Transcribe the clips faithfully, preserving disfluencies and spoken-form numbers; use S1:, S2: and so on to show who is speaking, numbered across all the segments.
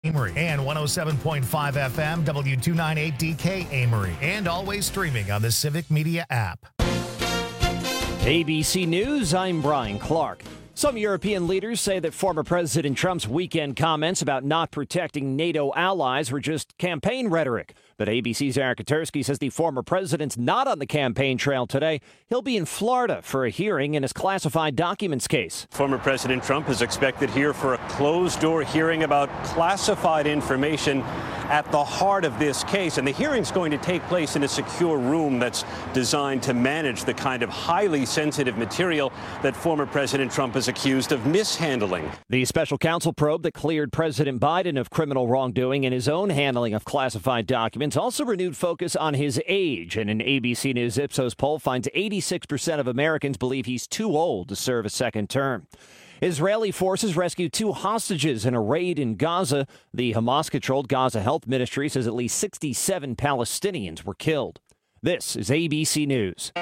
S1: Amory and one oh seven point five F M, W two ninety-eight D K Amory, and always streaming on the Civic Media app.
S2: A B C News, I'm Brian Clark. Some European leaders say that former President Trump's weekend comments about not protecting NATO allies were just campaign rhetoric. But A B C's Eric Katursky says the former president's not on the campaign trail today. He'll be in Florida for a hearing in his classified documents case.
S3: Former President Trump is expected here for a closed-door hearing about classified information at the heart of this case. And the hearing's going to take place in a secure room that's designed to manage the kind of highly sensitive material that former President Trump is accused of mishandling.
S2: The special counsel probe that cleared President Biden of criminal wrongdoing in his own handling of classified documents also renewed focus on his age. And an A B C News Ipsos poll finds eighty-six percent of Americans believe he's too old to serve a second term. Israeli forces rescued two hostages in a raid in Gaza. The Hamas-controlled Gaza Health Ministry says at least sixty-seven Palestinians were killed. This is A B C News.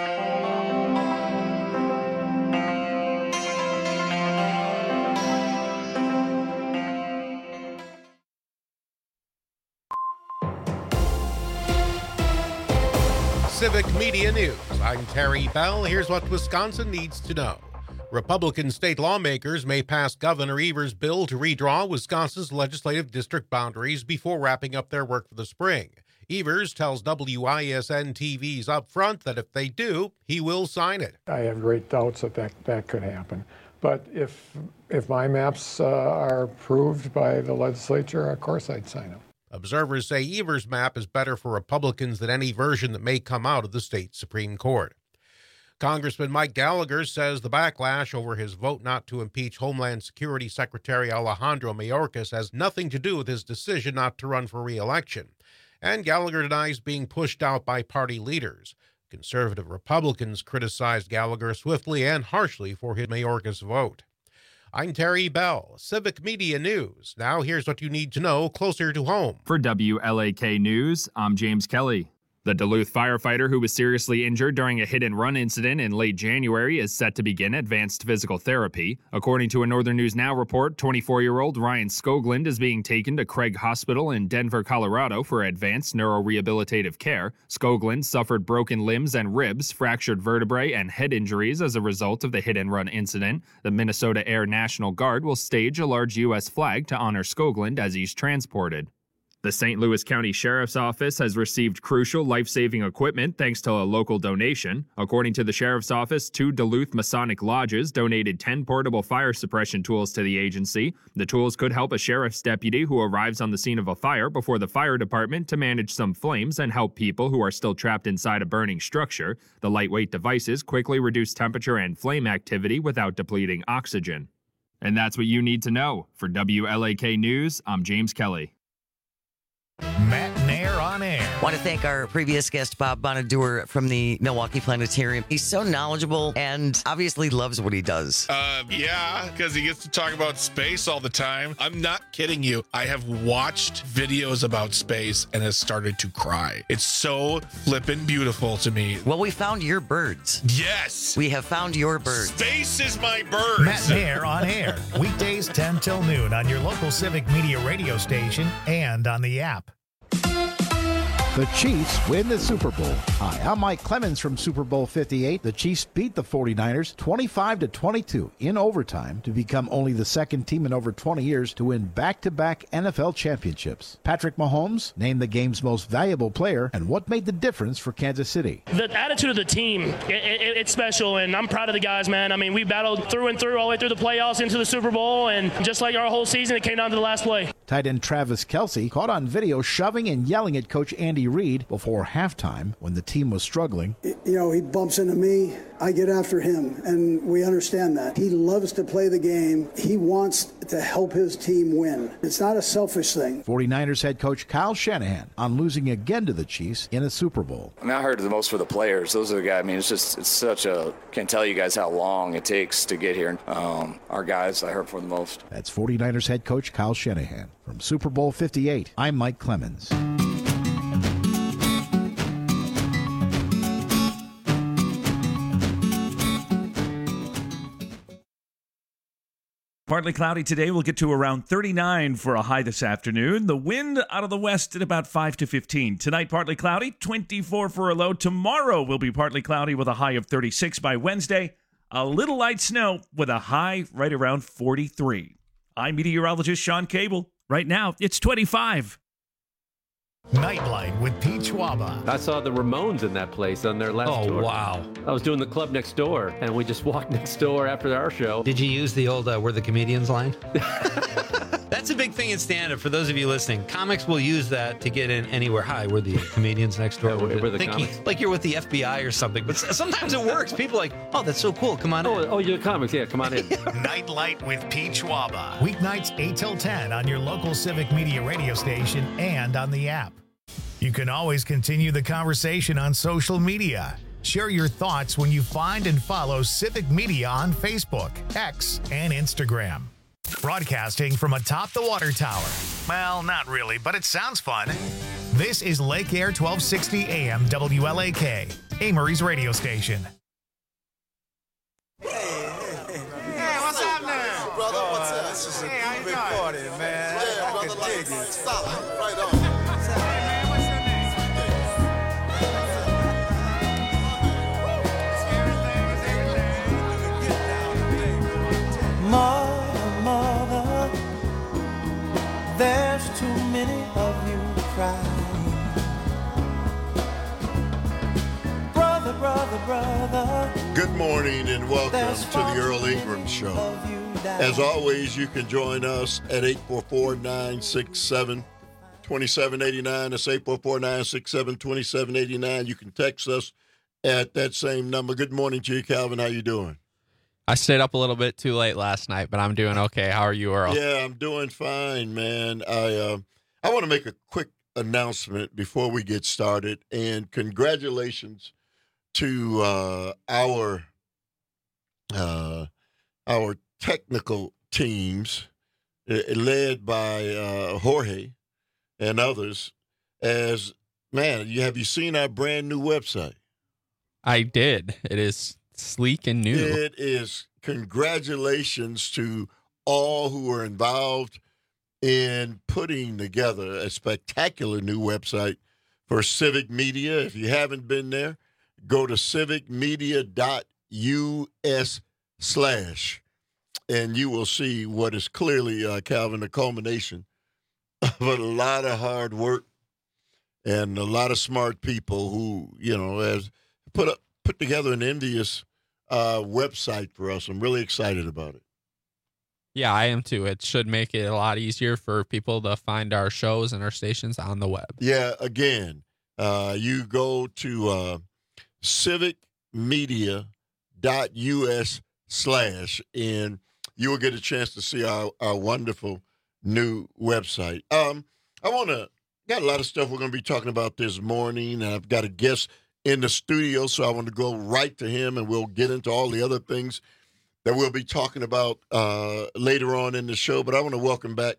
S4: Civic Media News. I'm Terry Bell. Here's what Wisconsin needs to know. Republican state lawmakers may pass Governor Evers' bill to redraw Wisconsin's legislative district boundaries before wrapping up their work for the spring. Evers tells W I S N T V's Upfront that if they do, he will sign it.
S5: I have great doubts that that, that could happen. But if if my maps uh, are approved by the legislature, of course I'd sign them.
S4: Observers say Evers' map is better for Republicans than any version that may come out of the state Supreme Court. Congressman Mike Gallagher says the backlash over his vote not to impeach Homeland Security Secretary Alejandro Mayorkas has nothing to do with his decision not to run for re-election. And Gallagher denies being pushed out by party leaders. Conservative Republicans criticized Gallagher swiftly and harshly for his Mayorkas vote. I'm Terry Bell, Civic Media News. Now here's what you need to know closer to home.
S6: For W L A K News, I'm James Kelly. The Duluth firefighter who was seriously injured during a hit-and-run incident in late January is set to begin advanced physical therapy. According to a Northern News Now report, twenty-four-year-old Ryan Skoglund is being taken to Craig Hospital in Denver, Colorado for advanced neurorehabilitative care. Skoglund suffered broken limbs and ribs, fractured vertebrae, and head injuries as a result of the hit-and-run incident. The Minnesota Air National Guard will stage a large U S flag to honor Skoglund as he's transported. The Saint Louis County Sheriff's Office has received crucial life-saving equipment thanks to a local donation. According to the Sheriff's Office, two Duluth Masonic lodges donated ten portable fire suppression tools to the agency. The tools could help a sheriff's deputy who arrives on the scene of a fire before the fire department to manage some flames and help people who are still trapped inside a burning structure. The lightweight devices quickly reduce temperature and flame activity without depleting oxygen. And that's what you need to know. For W L A K News, I'm James Kelly.
S1: Matt Nair on air.
S7: Want to thank our previous guest, Bob Bonadur from the Milwaukee Planetarium. He's so knowledgeable and obviously loves what he does.
S8: Uh, yeah, because he gets to talk about space all the time. I'm not kidding you. I have watched videos about space and has started to cry. It's so flippin' beautiful to me.
S7: Well, we found your birds.
S8: Yes.
S7: We have found your birds.
S8: Space is my birds.
S1: Matt Nair on air. Weekdays ten till noon on your local Civic Media radio station and on the app.
S9: The Chiefs win the Super Bowl. Hi, I'm Mike Clemens from Super Bowl fifty-eight. The Chiefs beat the forty-niners twenty-five to twenty-two in overtime to become only the second team in over twenty years to win back-to-back N F L championships. Patrick Mahomes named the game's most valuable player, and what made the difference for Kansas City?
S10: The attitude of the team, it, it, it's special, and I'm proud of the guys, man. I mean, we battled through and through all the way through the playoffs into the Super Bowl, and just like our whole season, it came down to the last play.
S9: Tight end Travis Kelce caught on video shoving and yelling at Coach Andy Reid before halftime when the team was struggling.
S11: You know, he bumps into me, I get after him, and we understand that. He loves to play the game. He wants to help his team win. It's not a selfish thing.
S9: forty-niners head coach Kyle Shanahan on losing again to the Chiefs in a Super Bowl.
S12: I mean, I heard the most for the players. Those are the guys. I mean, it's just, it's such a, can't tell you guys how long it takes to get here. Um, our guys, I heard for the most.
S9: That's forty-niners head coach Kyle Shanahan. From Super Bowl fifty-eight, I'm Mike Clemens.
S13: Partly cloudy today. We'll get to around thirty-nine for a high this afternoon. The wind out of the west at about five to fifteen. Tonight, partly cloudy, twenty-four for a low. Tomorrow will be partly cloudy with a high of thirty-six. By Wednesday, a little light snow with a high right around forty-three. I'm meteorologist Sean Cable. Right now, it's twenty-five.
S1: Nightlight with Pete Schwaba.
S14: I saw the Ramones in that place on their last
S15: oh,
S14: tour.
S15: Oh, wow.
S14: I was doing the club next door, and we just walked next door after our show.
S15: Did you use the old uh, We're the Comedians line? That's a big thing in stand-up. For those of you listening, comics will use that to get in anywhere. Hi, we're the comedians next door.
S14: Yeah, we're, we're the
S15: thinking
S14: comics.
S15: Like you're with the F B I or something. But sometimes it works. People are like, oh, that's so cool. Come on
S14: oh,
S15: in.
S14: Oh, you're the comics. Yeah, come on in.
S1: Nightlight with Pete Schwaba. Weeknights eight till ten on your local Civic Media radio station and on the app. You can always continue the conversation on social media. Share your thoughts when you find and follow Civic Media on Facebook, X, and Instagram. Broadcasting from atop the water tower. Well, not really, but it sounds fun. This is Lake Air twelve sixty A M W L A K, Amory's radio station.
S16: Hey, what's up now? Brother, what's up? This is a hey, big party, man. Yeah, brother, like it. Solid. Right on.
S17: Mother, mother, there's too many of you crying. Brother, brother, brother.
S18: Good morning and welcome to the Earl Ingram Show. As always, you can join us at eight four four, nine six seven, two seven eight nine. That's eight four four, nine six seven, two seven eight nine. You can text us at that same number. Good morning to you, Calvin. How you doing?
S19: I stayed up a little bit too late last night, but I'm doing okay. How are you, Earl?
S18: Yeah, I'm doing fine, man. I uh, I want to make a quick announcement before we get started, and congratulations to uh, our uh, our technical teams, uh, led by uh, Jorge and others. As man, you have you seen our brand new website?
S19: I did. It is sleek and new.
S18: It is. Congratulations to all who are involved in putting together a spectacular new website for Civic Media. If you haven't been there, go to civic media dot U S slash, and you will see what is clearly, uh, Calvin, a culmination of a lot of hard work and a lot of smart people who, you know, has put up, put together an envious Uh, website for us. I'm really excited about it.
S19: Yeah, I am too. It should make it a lot easier for people to find our shows and our stations on the web.
S18: Yeah, again, uh, you go to uh, civic media dot U S slash, and you will get a chance to see our, our wonderful new website. Um, I want to, got a lot of stuff we're going to be talking about this morning, and I've got a guest in the studio, so I want to go right to him, and we'll get into all the other things that we'll be talking about uh, later on in the show. But I want to welcome back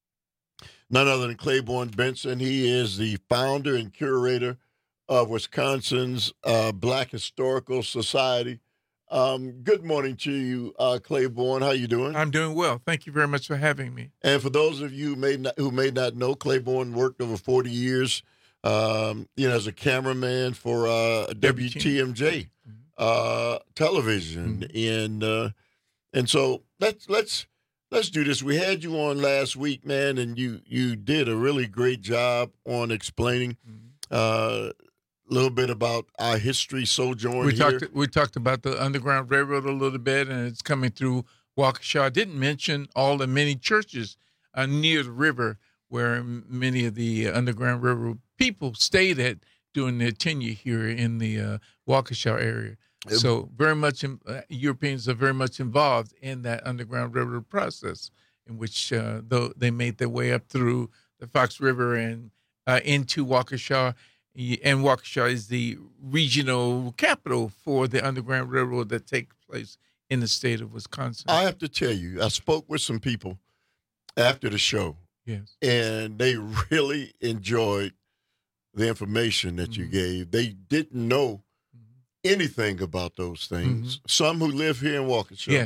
S18: none other than Claiborne Benson. He is the founder and curator of Wisconsin's uh, Black Historical Society. Um, good morning to you, uh, Claiborne. How you doing?
S20: I'm doing well. Thank you very much for having me.
S18: And for those of you who may not, who may not know, Claiborne worked over forty years Um, you know, as a cameraman for uh, W T M J uh, television, mm-hmm. and uh, and so let's let's let's do this. We had you on last week, man, and you you did a really great job on explaining mm-hmm. uh, a little bit about our history sojourn
S20: we
S18: here.
S20: Talked, we talked about the Underground Railroad a little bit, and it's coming through Waukesha. I didn't mention all the many churches uh, near the river where many of the Underground Railroad people stayed at during their tenure here in the uh, Waukesha area. So very much, in, uh, Europeans are very much involved in that Underground Railroad process, in which uh, though they made their way up through the Fox River and uh, into Waukesha. And Waukesha is the regional capital for the Underground Railroad that takes place in the state of Wisconsin.
S18: I have to tell you, I spoke with some people after the show.
S20: Yes.
S18: And they really enjoyed the information that mm-hmm. you gave. They didn't know anything about those things. Mm-hmm. Some who live here in Waukesha.
S20: Yes.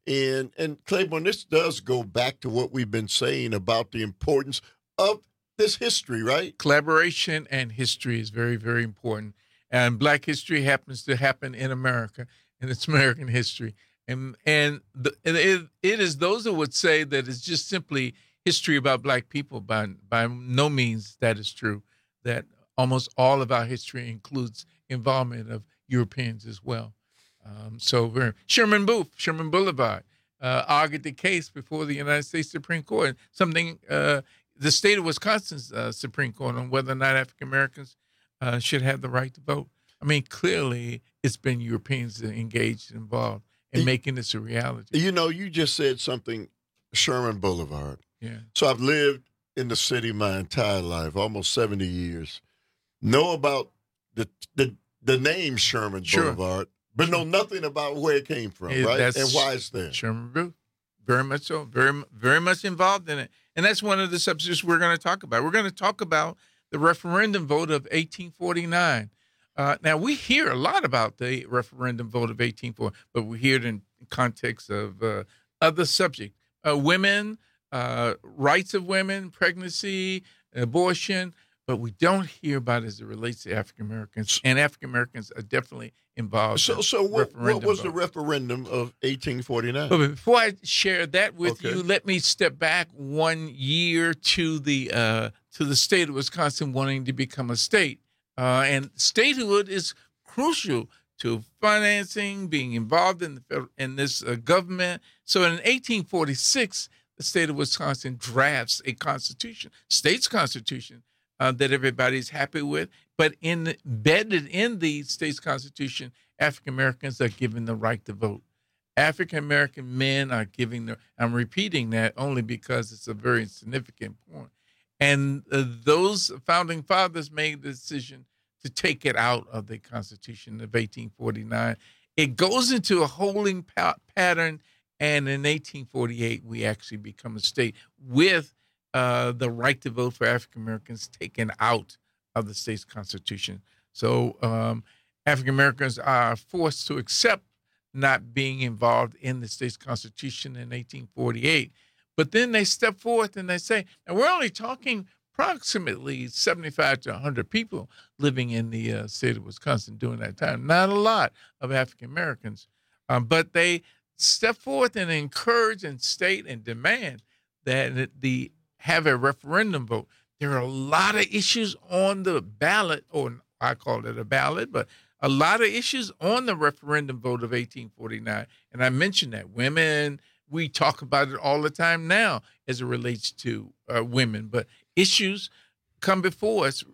S18: And, and Claiborne, this does go back to what we've been saying about the importance of this history, right?
S20: Collaboration and history is very, very important. And Black history happens to happen in America, and it's American history. And and, the, and it, it is those who would say that it's just simply history about Black people. By, by no means that is true, that almost all of our history includes involvement of Europeans as well. Um, so very, Sherman Booth, Sherman Boulevard, uh, argued the case before the United States Supreme Court, something uh, the state of Wisconsin's uh, Supreme Court on whether or not African Americans uh, should have the right to vote. I mean, clearly it's been Europeans engaged and involved in making this a reality.
S18: You know, you just said something, Sherman Boulevard.
S20: Yeah.
S18: So I've lived in the city my entire life, almost seventy years. Know about the the, the name Sherman
S20: Sure.
S18: Boulevard, but know nothing about where it came from,
S20: Yeah,
S18: right?
S20: that's
S18: And why it's there.
S20: Sherman Booth, very much so, very very much involved in it, and that's one of the subjects we're going to talk about. We're going to talk about the referendum vote of eighteen forty-nine. Uh, now we hear a lot about the referendum vote of eighteen forty, but we hear it in context of uh, other subjects: uh, women, uh, rights of women, pregnancy, abortion. But we don't hear about it as it relates to African Americans, and African Americans are definitely involved.
S18: So,
S20: in
S18: so what, what
S20: referendum
S18: was
S20: vote.
S18: the referendum of eighteen forty-nine?
S20: But before I share that with
S18: Okay.
S20: you, let me step back one year to the uh, to the state of Wisconsin wanting to become a state, uh, and statehood is crucial to financing, being involved in the federal, in this uh, government. So in eighteen forty-six, the state of Wisconsin drafts a constitution, state's constitution. Uh, that everybody's happy with, but in, embedded in the state's constitution, African Americans are given the right to vote. African American men are giving the. I'm repeating that only because it's a very significant point. And uh, those founding fathers made the decision to take it out of the Constitution of eighteen forty-nine. It goes into a holding pa- pattern, and in eighteen forty-eight we actually become a state with. Uh, the right to vote for African Americans taken out of the state's constitution. So um, African Americans are forced to accept not being involved in the state's constitution in eighteen forty-eight. But then they step forth and they say, and we're only talking approximately seventy-five to one hundred people living in the uh, state of Wisconsin during that time. Not a lot of African Americans, um, but they step forth and encourage and state and demand that the have a referendum vote. There are a lot of issues on the ballot, or I call it a ballot, but a lot of issues on the referendum vote of eighteen forty-nine. And I mentioned that women, we talk about it all the time now as it relates to uh, women, but issues come before us,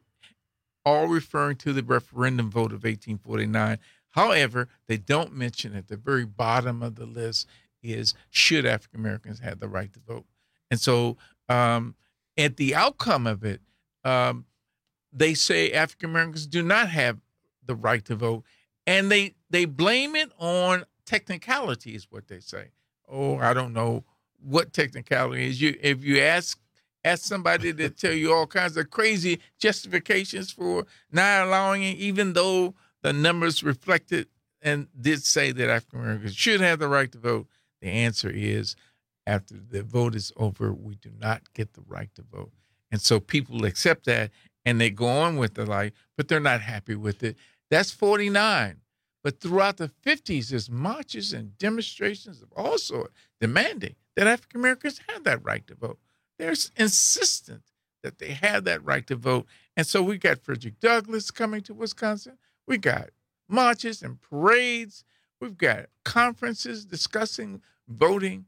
S20: all referring to the referendum vote of eighteen forty-nine. However, they don't mention at the very bottom of the list is should African Americans have the right to vote. And so um, at the outcome of it, um, they say African Americans do not have the right to vote. And they, they blame it on technicality is what they say. Oh, I don't know what technicality is. You, if you ask ask somebody to tell you all kinds of crazy justifications for not allowing it, even though the numbers reflected and did say that African Americans should have the right to vote, the answer is after the vote is over, we do not get the right to vote. And so people accept that and they go on with their life, but they're not happy with it. That's forty-nine. But throughout the fifties, there's marches and demonstrations of all sorts demanding that African Americans have that right to vote. They're insistent that they have that right to vote. And so we got Frederick Douglass coming to Wisconsin. We got marches and parades. We've got conferences discussing voting,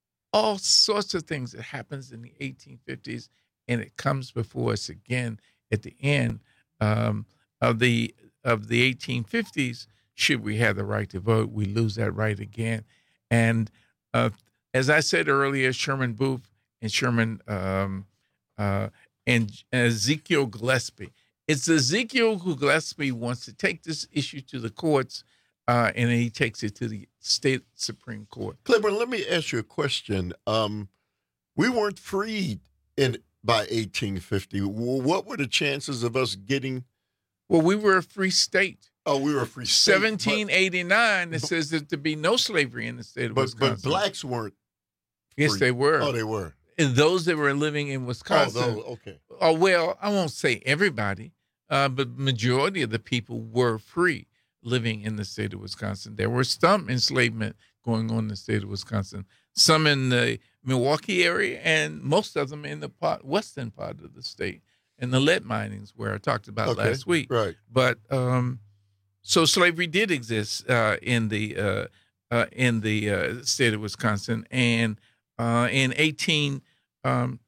S20: all sorts of things that happens in the eighteen fifties. And it comes before us again at the end um, of the of the eighteen fifties. Should we have the right to vote, we lose that right again. And uh, as I said earlier, Sherman Booth and Sherman um, uh, and Ezekiel Gillespie. It's Ezekiel who Gillespie wants to take this issue to the courts, uh, and then he takes it to the state Supreme Court.
S18: Claiborne, let me ask you a question. Um, we weren't freed in by eighteen fifty. What were the chances of us getting?
S20: Well, we were a free state.
S18: Oh, we were a free state.
S20: seventeen eighty-nine, it says that there be no slavery in the state of
S18: but,
S20: Wisconsin.
S18: But blacks weren't.
S20: Yes,
S18: free.
S20: they were.
S18: Oh, they were.
S20: And those that were living in Wisconsin.
S18: Oh, those, okay.
S20: Oh, well, I won't say everybody, uh, but majority of the people were free living in the state of Wisconsin. There were some enslavement going on in the state of Wisconsin, some in the Milwaukee area, and most of them in the part, western part of the state, and the lead minings where I talked about
S18: Okay,
S20: last week.
S18: right.
S20: But um, so slavery did exist uh, in the uh, uh, in the uh, state of Wisconsin, and uh, in eighteen, um,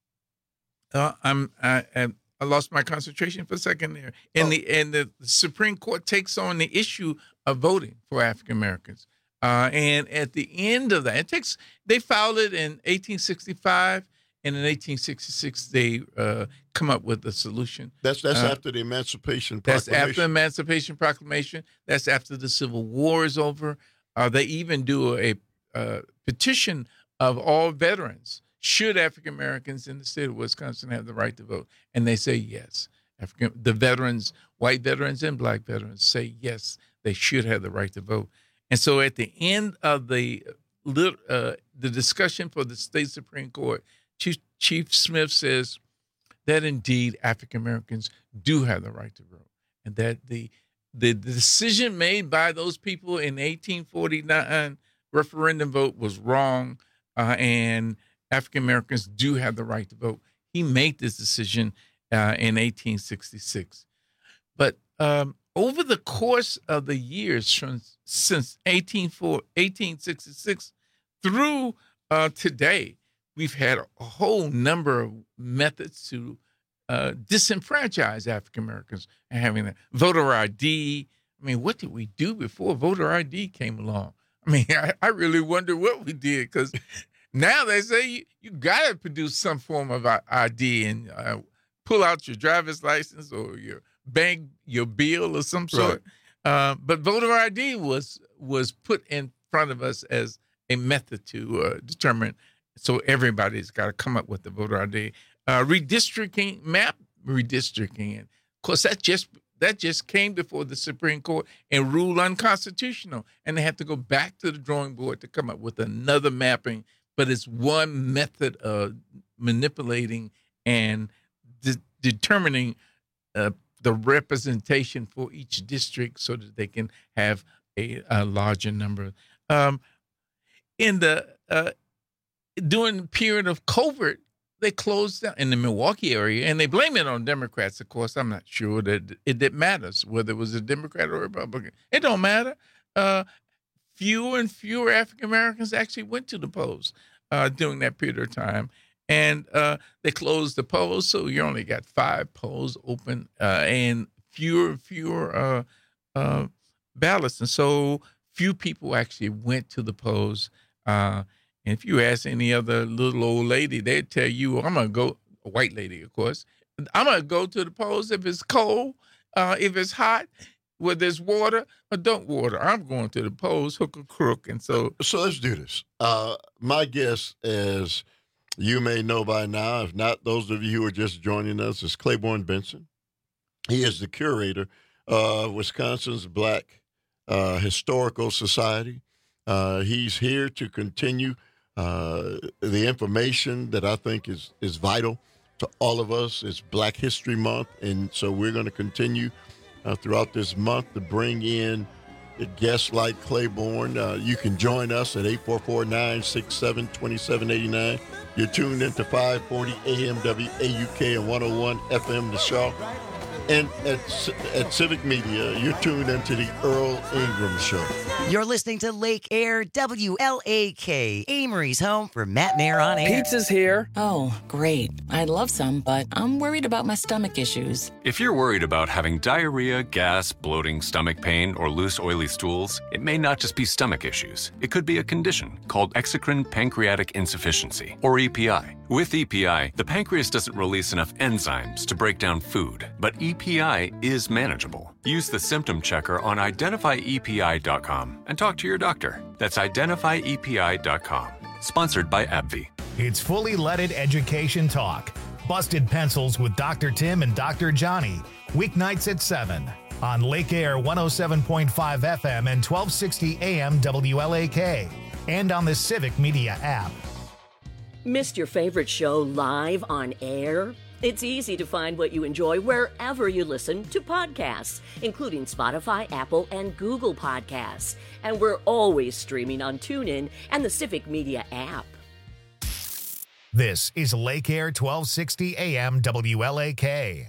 S20: uh, I'm I, I lost my concentration for a second there. And
S18: Oh.
S20: the and the Supreme Court takes on the issue of voting for African Americans. Uh, and at the end of that, it takes they filed it in eighteen sixty-five, and in eighteen sixty-six they uh, come up with a solution.
S18: That's that's
S20: Uh,
S18: after the Emancipation
S20: That's
S18: Proclamation.
S20: after the Emancipation Proclamation. That's after the Civil War is over. Uh, they even do a, a petition of all veterans. Should African Americans in the state of Wisconsin have the right to vote? And they say yes. African, the veterans, white veterans and black veterans, say yes, they should have the right to vote. And so at the end of the uh, the discussion for the state Supreme Court, Chief, Chief Smith says that indeed African Americans do have the right to vote, and that the the decision made by those people in eighteen forty-nine referendum vote was wrong, uh, and African Americans do have the right to vote. He made this decision uh, in eighteen sixty-six. But um, over the course of the years from, since eighteen sixty-six through uh, today, we've had a whole number of methods to uh, disenfranchise African Americans and having a voter I D. I mean, what did we do before voter I D came along? I mean, I, I really wonder what we did, because now they say you, you got to produce some form of I D and uh, pull out your driver's license or your bank, your bill or some sort. Right. Uh, but voter I D was was put in front of us as a method to uh, determine. So everybody's got to come up with the voter I D. Uh, redistricting, map redistricting. Of course, that just that just came before the Supreme Court and ruled unconstitutional. And they have to go back to the drawing board to come up with another mapping. But it's one method of manipulating and de- determining uh, the representation for each district so that they can have a, a larger number. Um, in the uh, during the period of COVID, they closed down in the Milwaukee area, and they blame it on Democrats. Of course, I'm not sure that it, it matters whether it was a Democrat or a Republican. It don't matter. Uh, fewer and fewer African Americans actually went to the polls uh, during that period of time, and uh, they closed the polls, so you only got five polls open, uh, and fewer and fewer uh, uh, ballots, and so few people actually went to the polls. Uh, And if you ask any other little old lady, they'd tell you, I'm going to go, a white lady, of course, I'm going to go to the polls if it's cold, uh, if it's hot, whether there's water or don't water. I'm going to the polls, hook or crook. And so.
S18: So let's do this. Uh, my guess, as you may know by now, if not those of you who are just joining us, is Claiborne Benson. He is the curator of Wisconsin's Black uh, Historical Society. Uh, he's here to continue Uh, the information that I think is, is vital to all of us. It's Black History Month, and so we're going to continue uh, throughout this month to bring in guests like Claiborne. Uh, you can join us at eight four four, nine six seven, two seven eight nine. You're tuned into five forty A M W A U K and one oh one F M The Shaw. And at, at Civic Media, you're tuned into the Earl Ingram Show.
S7: You're listening to Lake Air W L A K, Amory's home for Matt Mayer on air.
S21: Pizza's here. Oh, great. I'd love some, but I'm worried about my stomach issues.
S22: If you're worried about having diarrhea, gas, bloating, stomach pain, or loose, oily stools, it may not just be stomach issues. It could be a condition called exocrine pancreatic insufficiency, or E P I. With E P I, the pancreas doesn't release enough enzymes to break down food, but E P I is manageable. Use the symptom checker on identify E P I dot com and talk to your doctor. That's identify E P I dot com. Sponsored by AbbVie.
S1: It's fully leaded education talk. Busted Pencils with Doctor Tim and Doctor Johnny. Weeknights at seven. on Lake Air one oh seven point five F M and twelve sixty A M W L A K, and on the Civic Media app.
S2: Missed your favorite show live on air? It's easy to find what you enjoy wherever you listen to podcasts, including Spotify, Apple, and Google Podcasts. And we're always streaming on TuneIn and the Civic Media app.
S1: This is Lake Air twelve sixty A M W L A K.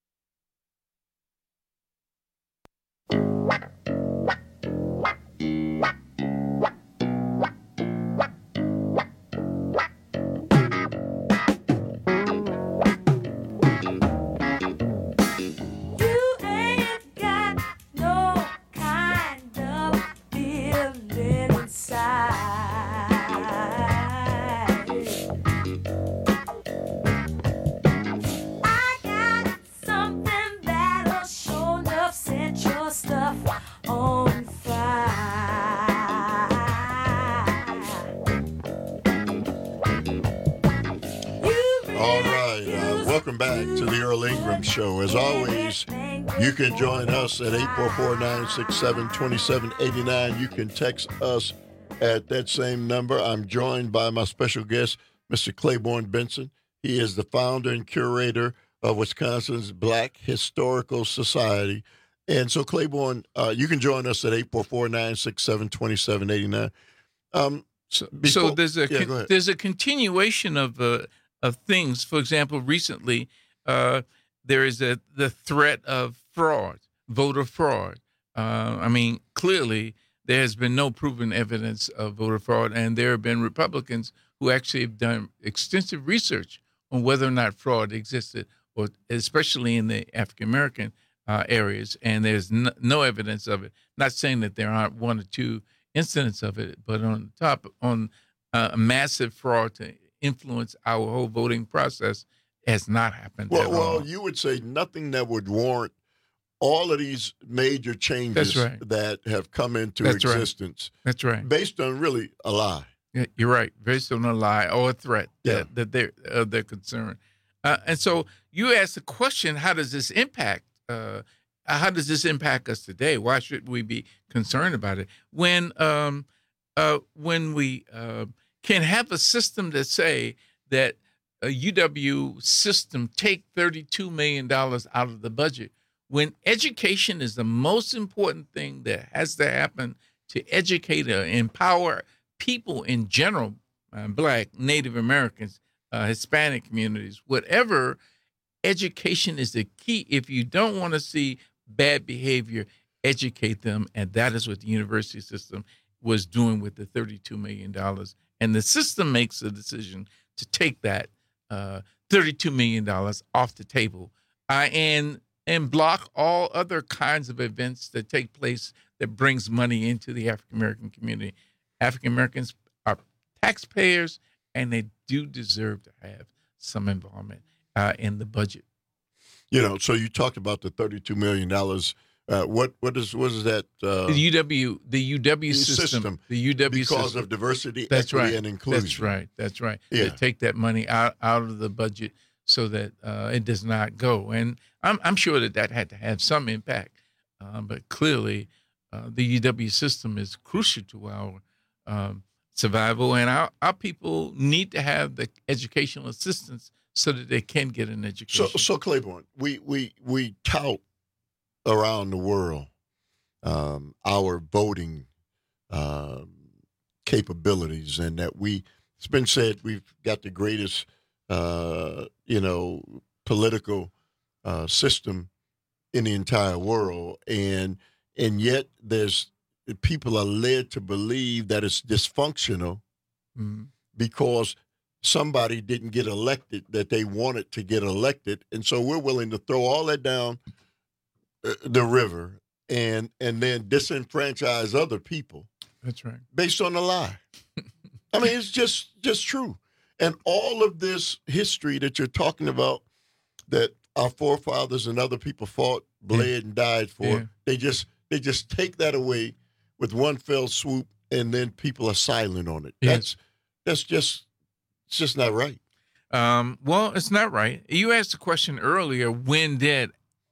S18: Welcome back to the Earl Ingram Show. As always, you can join us at eight four four, nine six seven, two seven eight nine. You can text us at that same number. I'm joined by my special guest, Mister Claiborne Benson. He is the founder and curator of Wisconsin's Black Historical Society. And so, Claiborne, uh, you can join us at eight four four, nine six seven, two seven eight nine. Um,
S20: so,
S18: before,
S20: so there's a
S18: yeah,
S20: con- there's a continuation of uh, of things. For example, recently uh, there is a the threat of fraud, voter fraud. Uh, I mean, clearly there has been no proven evidence of voter fraud, and there have been Republicans who actually have done extensive research on whether or not fraud existed, or especially in the African American uh, areas, and there's no, no evidence of it. Not saying that there aren't one or two incidents of it, but on top on uh, a massive fraud to influence our whole voting process has not happened.
S18: Well,
S20: at
S18: well,
S20: all.
S18: you would say nothing that would warrant all of these major changes
S20: That's right.
S18: that have come into
S20: That's right.
S18: existence.
S20: That's right.
S18: Based on really a lie.
S20: Yeah, you're right. Based on a lie or a threat
S18: Yeah.
S20: that, that they're uh, they're concerned. Uh, and so you ask the question: how does this impact? Uh, how does this impact us today? Why should we be concerned about it when um, uh, when we uh, can have a system that say that a U W system take thirty-two million dollars out of the budget, when education is the most important thing that has to happen to educate and empower people in general, uh, Black, Native Americans, uh, Hispanic communities, whatever, education is the key. If you don't want to see bad behavior, educate them. And that is what the university system was doing with the thirty-two million dollars. And the system makes a decision to take that uh, thirty-two million dollars off the table uh, and and block all other kinds of events that take place that brings money into the African American community. African Americans are taxpayers, and they do deserve to have some involvement uh, in the budget.
S18: You know, so you talked about the thirty-two million dollars. Uh, what what is what is that? Uh,
S20: The U W the U W system,
S18: system,
S20: the U W
S18: because
S20: system.
S18: of diversity,
S20: That's
S18: equity,
S20: right.
S18: and inclusion.
S20: That's right. That's right.
S18: Yeah.
S20: They take that money out out of the budget so that uh, it does not go. And I'm I'm sure that that had to have some impact, um, but clearly uh, the U W system is crucial to our um, survival, and our our people need to have the educational assistance so that they can get an education.
S18: So, so Claiborne, we we we tout around the world um, our voting um, capabilities, and that we, it's been said we've got the greatest, uh, you know, political uh, system in the entire world, and and yet there's people are led to believe that it's dysfunctional
S20: mm-hmm.
S18: because somebody didn't get elected that they wanted to get elected, and so we're willing to throw all that down the river and and then disenfranchise other people.
S20: That's right.
S18: Based on a lie. I mean, it's just just true. And all of this history that you're talking about that our forefathers and other people fought, bled, yeah. and died for, yeah. they just they just take that away with one fell swoop, and then people are silent on it.
S20: Yeah.
S18: That's that's just it's just not right.
S20: Um, well, it's not right. You asked the question earlier, when did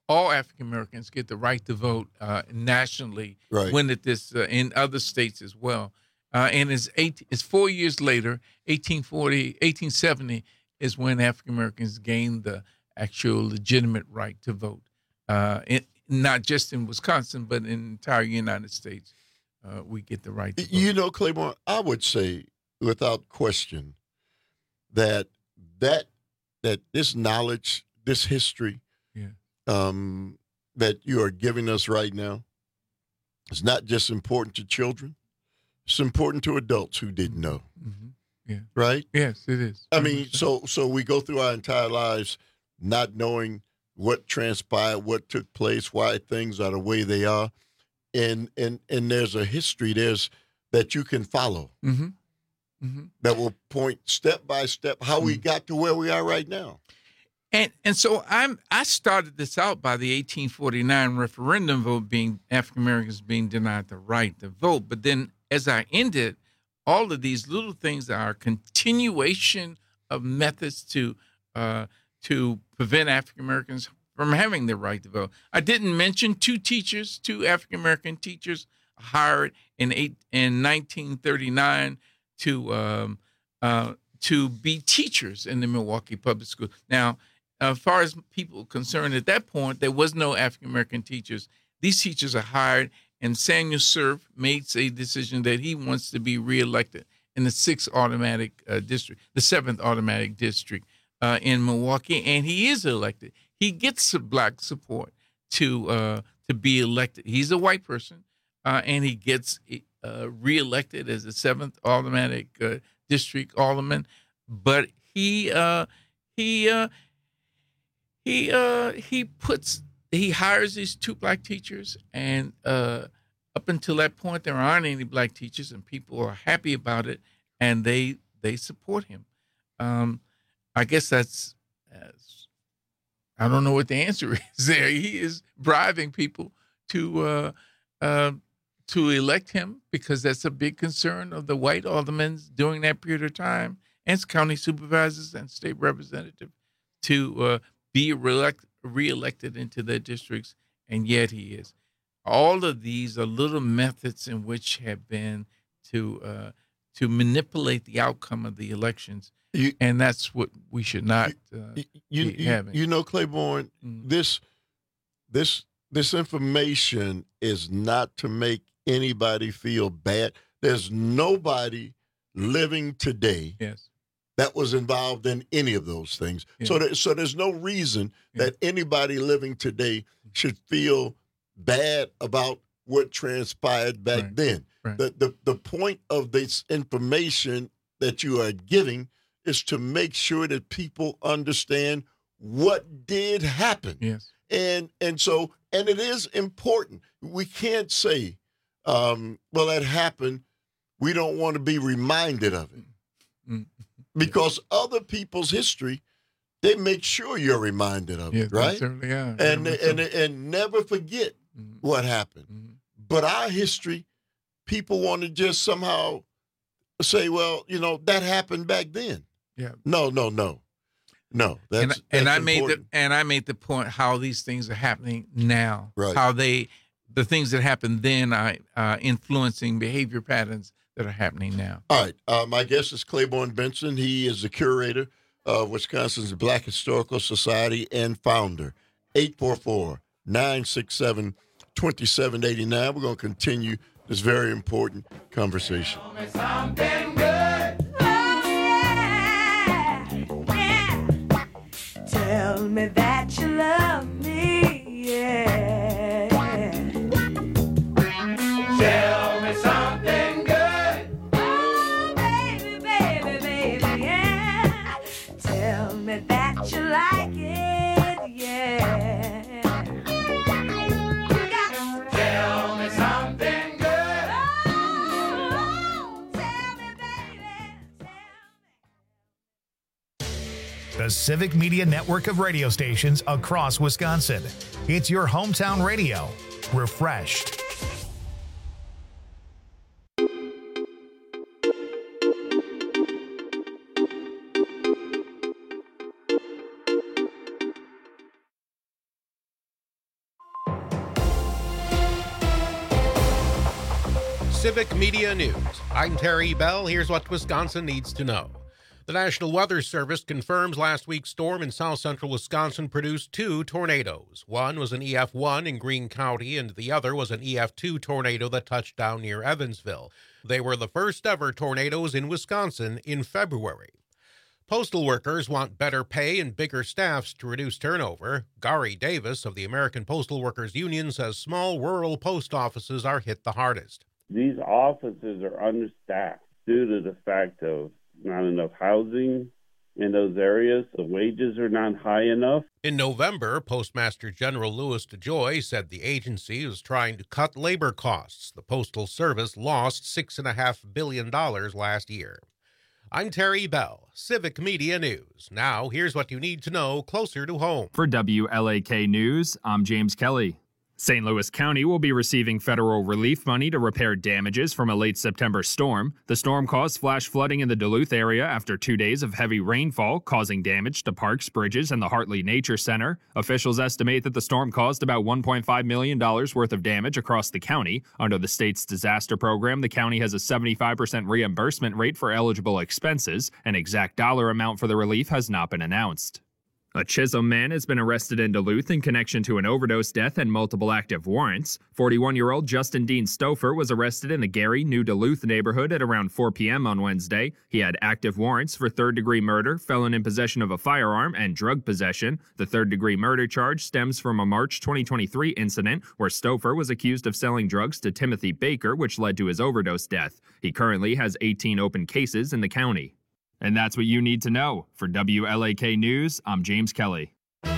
S20: all African Americans get the right to vote uh, nationally.
S18: Right.
S20: When it this uh, in other states as well. Uh, and it's eight. It's four years later, eighteen forty, eighteen seventy is when African Americans gained the actual legitimate right to vote. Uh, it, not just in Wisconsin, but in the entire United States, uh, we get the right to vote.
S18: You know, Claiborne, I would say without question that that that this knowledge, this history,
S20: Yeah.
S18: um, that you are giving us right now is not just important to children. It's important to adults who didn't know.
S20: Mm-hmm. Yeah.
S18: Right?
S20: Yes, it is.
S18: I mean, so so we go through our entire lives not knowing what transpired, what took place, why things are the way they are, and and and there's a history there's that you can follow
S20: Mm-hmm. Mm-hmm.
S18: that will point step by step how we got to where we are right now.
S20: And and so I'm I started this out by the eighteen forty-nine referendum vote being African Americans being denied the right to vote. But then as I ended, all of these little things are a continuation of methods to uh, to prevent African Americans from having the right to vote. I didn't mention two teachers, two African American teachers hired in eight in nineteen thirty-nine to um, uh, to be teachers in the Milwaukee Public School. Now, as far as people concerned at that point, there was no African American teachers. These teachers are hired, and Samuel Surf makes a decision that he wants to be reelected in the sixth automatic uh, district, the seventh automatic district uh, in Milwaukee, and he is elected. He gets some black support to uh, to be elected. He's a white person, uh, and he gets uh, reelected as the seventh automatic uh, district alderman. But he uh, he uh, he uh, he puts he hires these two black teachers, and uh, up until that point, there aren't any black teachers, and people are happy about it, and they they support him. Um, I guess that's, that's I don't know what the answer is there. He is bribing people to uh, uh, to elect him because that's a big concern of the white aldermen during that period of time, and county supervisors and state representatives to uh, be reelect, reelected into their districts, and yet he is. All of these are little methods in which have been to uh, to manipulate the outcome of the elections,
S18: you,
S20: and that's what we should not uh,
S18: you,
S20: be
S18: you,
S20: having.
S18: You know, Claiborne,
S20: Mm.
S18: this this this information is not to make anybody feel bad. There's nobody living today
S20: yes.
S18: that was involved in any of those things.
S20: Yeah.
S18: So, there, so there's no reason
S20: Yeah.
S18: that anybody living today should feel bad about what transpired back
S20: Right.
S18: then.
S20: Right.
S18: The, the the point of this information that you are giving is to make sure that people understand what did happen.
S20: Yes.
S18: And and so and it is important. We can't say, um, well, that happened. We don't want to be reminded of it.
S20: Mm.
S18: Because other people's history, they make sure you're reminded of
S20: Yes,
S18: it,
S20: they
S18: right?
S20: certainly are.
S18: And
S20: Very
S18: and,
S20: much so.
S18: and never forget
S20: Mm-hmm.
S18: what happened. But our history, people want to just somehow say, well, you know, that happened back then.
S20: Yeah.
S18: No, no, no. No. That's,
S20: and,
S18: that's
S20: and I made the
S18: important.
S20: and I made the point how these things are happening now.
S18: Right.
S20: How they the things that happened then are uh, influencing behavior patterns that are happening now.
S18: All right. Uh, my guest is Claiborne Benson. He is the curator of Wisconsin's Black Historical Society and founder. eight four four, nine six seven, two seven eight nine. We're going to continue this very important conversation.
S17: Something good. Oh, yeah. Yeah. Tell me that you love me. Yeah. Tell me something good. Oh, baby, baby, baby, yeah. Tell me that you like it. Yeah. Tell me something good. Oh, tell me, baby.
S1: The Civic Media Network of radio stations across Wisconsin. It's your hometown radio. Refreshed.
S4: Civic Media News. I'm Terry Bell. Here's what Wisconsin needs to know. The National Weather Service confirms last week's storm in south central Wisconsin produced two tornadoes. One was an E F one in Greene County, and the other was an E F two tornado that touched down near Evansville. They were the first ever tornadoes in Wisconsin in February. Postal workers want better pay and bigger staffs to reduce turnover. Gary Davis of the American Postal Workers Union says small rural post offices are hit the hardest.
S3: These offices are understaffed due to the fact of not enough housing in those areas. The wages are not high enough.
S4: In November, Postmaster General Louis DeJoy said the agency was trying to cut labor costs. The Postal Service lost six point five billion dollars last year. I'm Terry Bell, Civic Media News. Now, here's what you need to know closer to home.
S6: For W L A K News, I'm James Kelly. Saint Louis County will be receiving federal relief money to repair damages from a late September storm. The storm caused flash flooding in the Duluth area after two days of heavy rainfall, causing damage to parks, bridges, and the Hartley Nature Center. Officials estimate that the storm caused about one point five million dollars worth of damage across the county. Under the state's disaster program, the county has a seventy-five percent reimbursement rate for eligible expenses. An exact dollar amount for the relief has not been announced. A Chisholm man has been arrested in Duluth in connection to an overdose death and multiple active warrants. forty-one-year-old Justin Dean Stouffer was arrested in the Gary, New Duluth neighborhood at around four p.m. on Wednesday. He had active warrants for third-degree murder, felon in possession of a firearm, and drug possession. The third-degree murder charge stems from a March twenty twenty-three incident where Stouffer was accused of selling drugs to Timothy Baker, which led to his overdose death. He currently has eighteen open cases in the county. And that's what you need to know. For W L A K News, I'm James Kelly.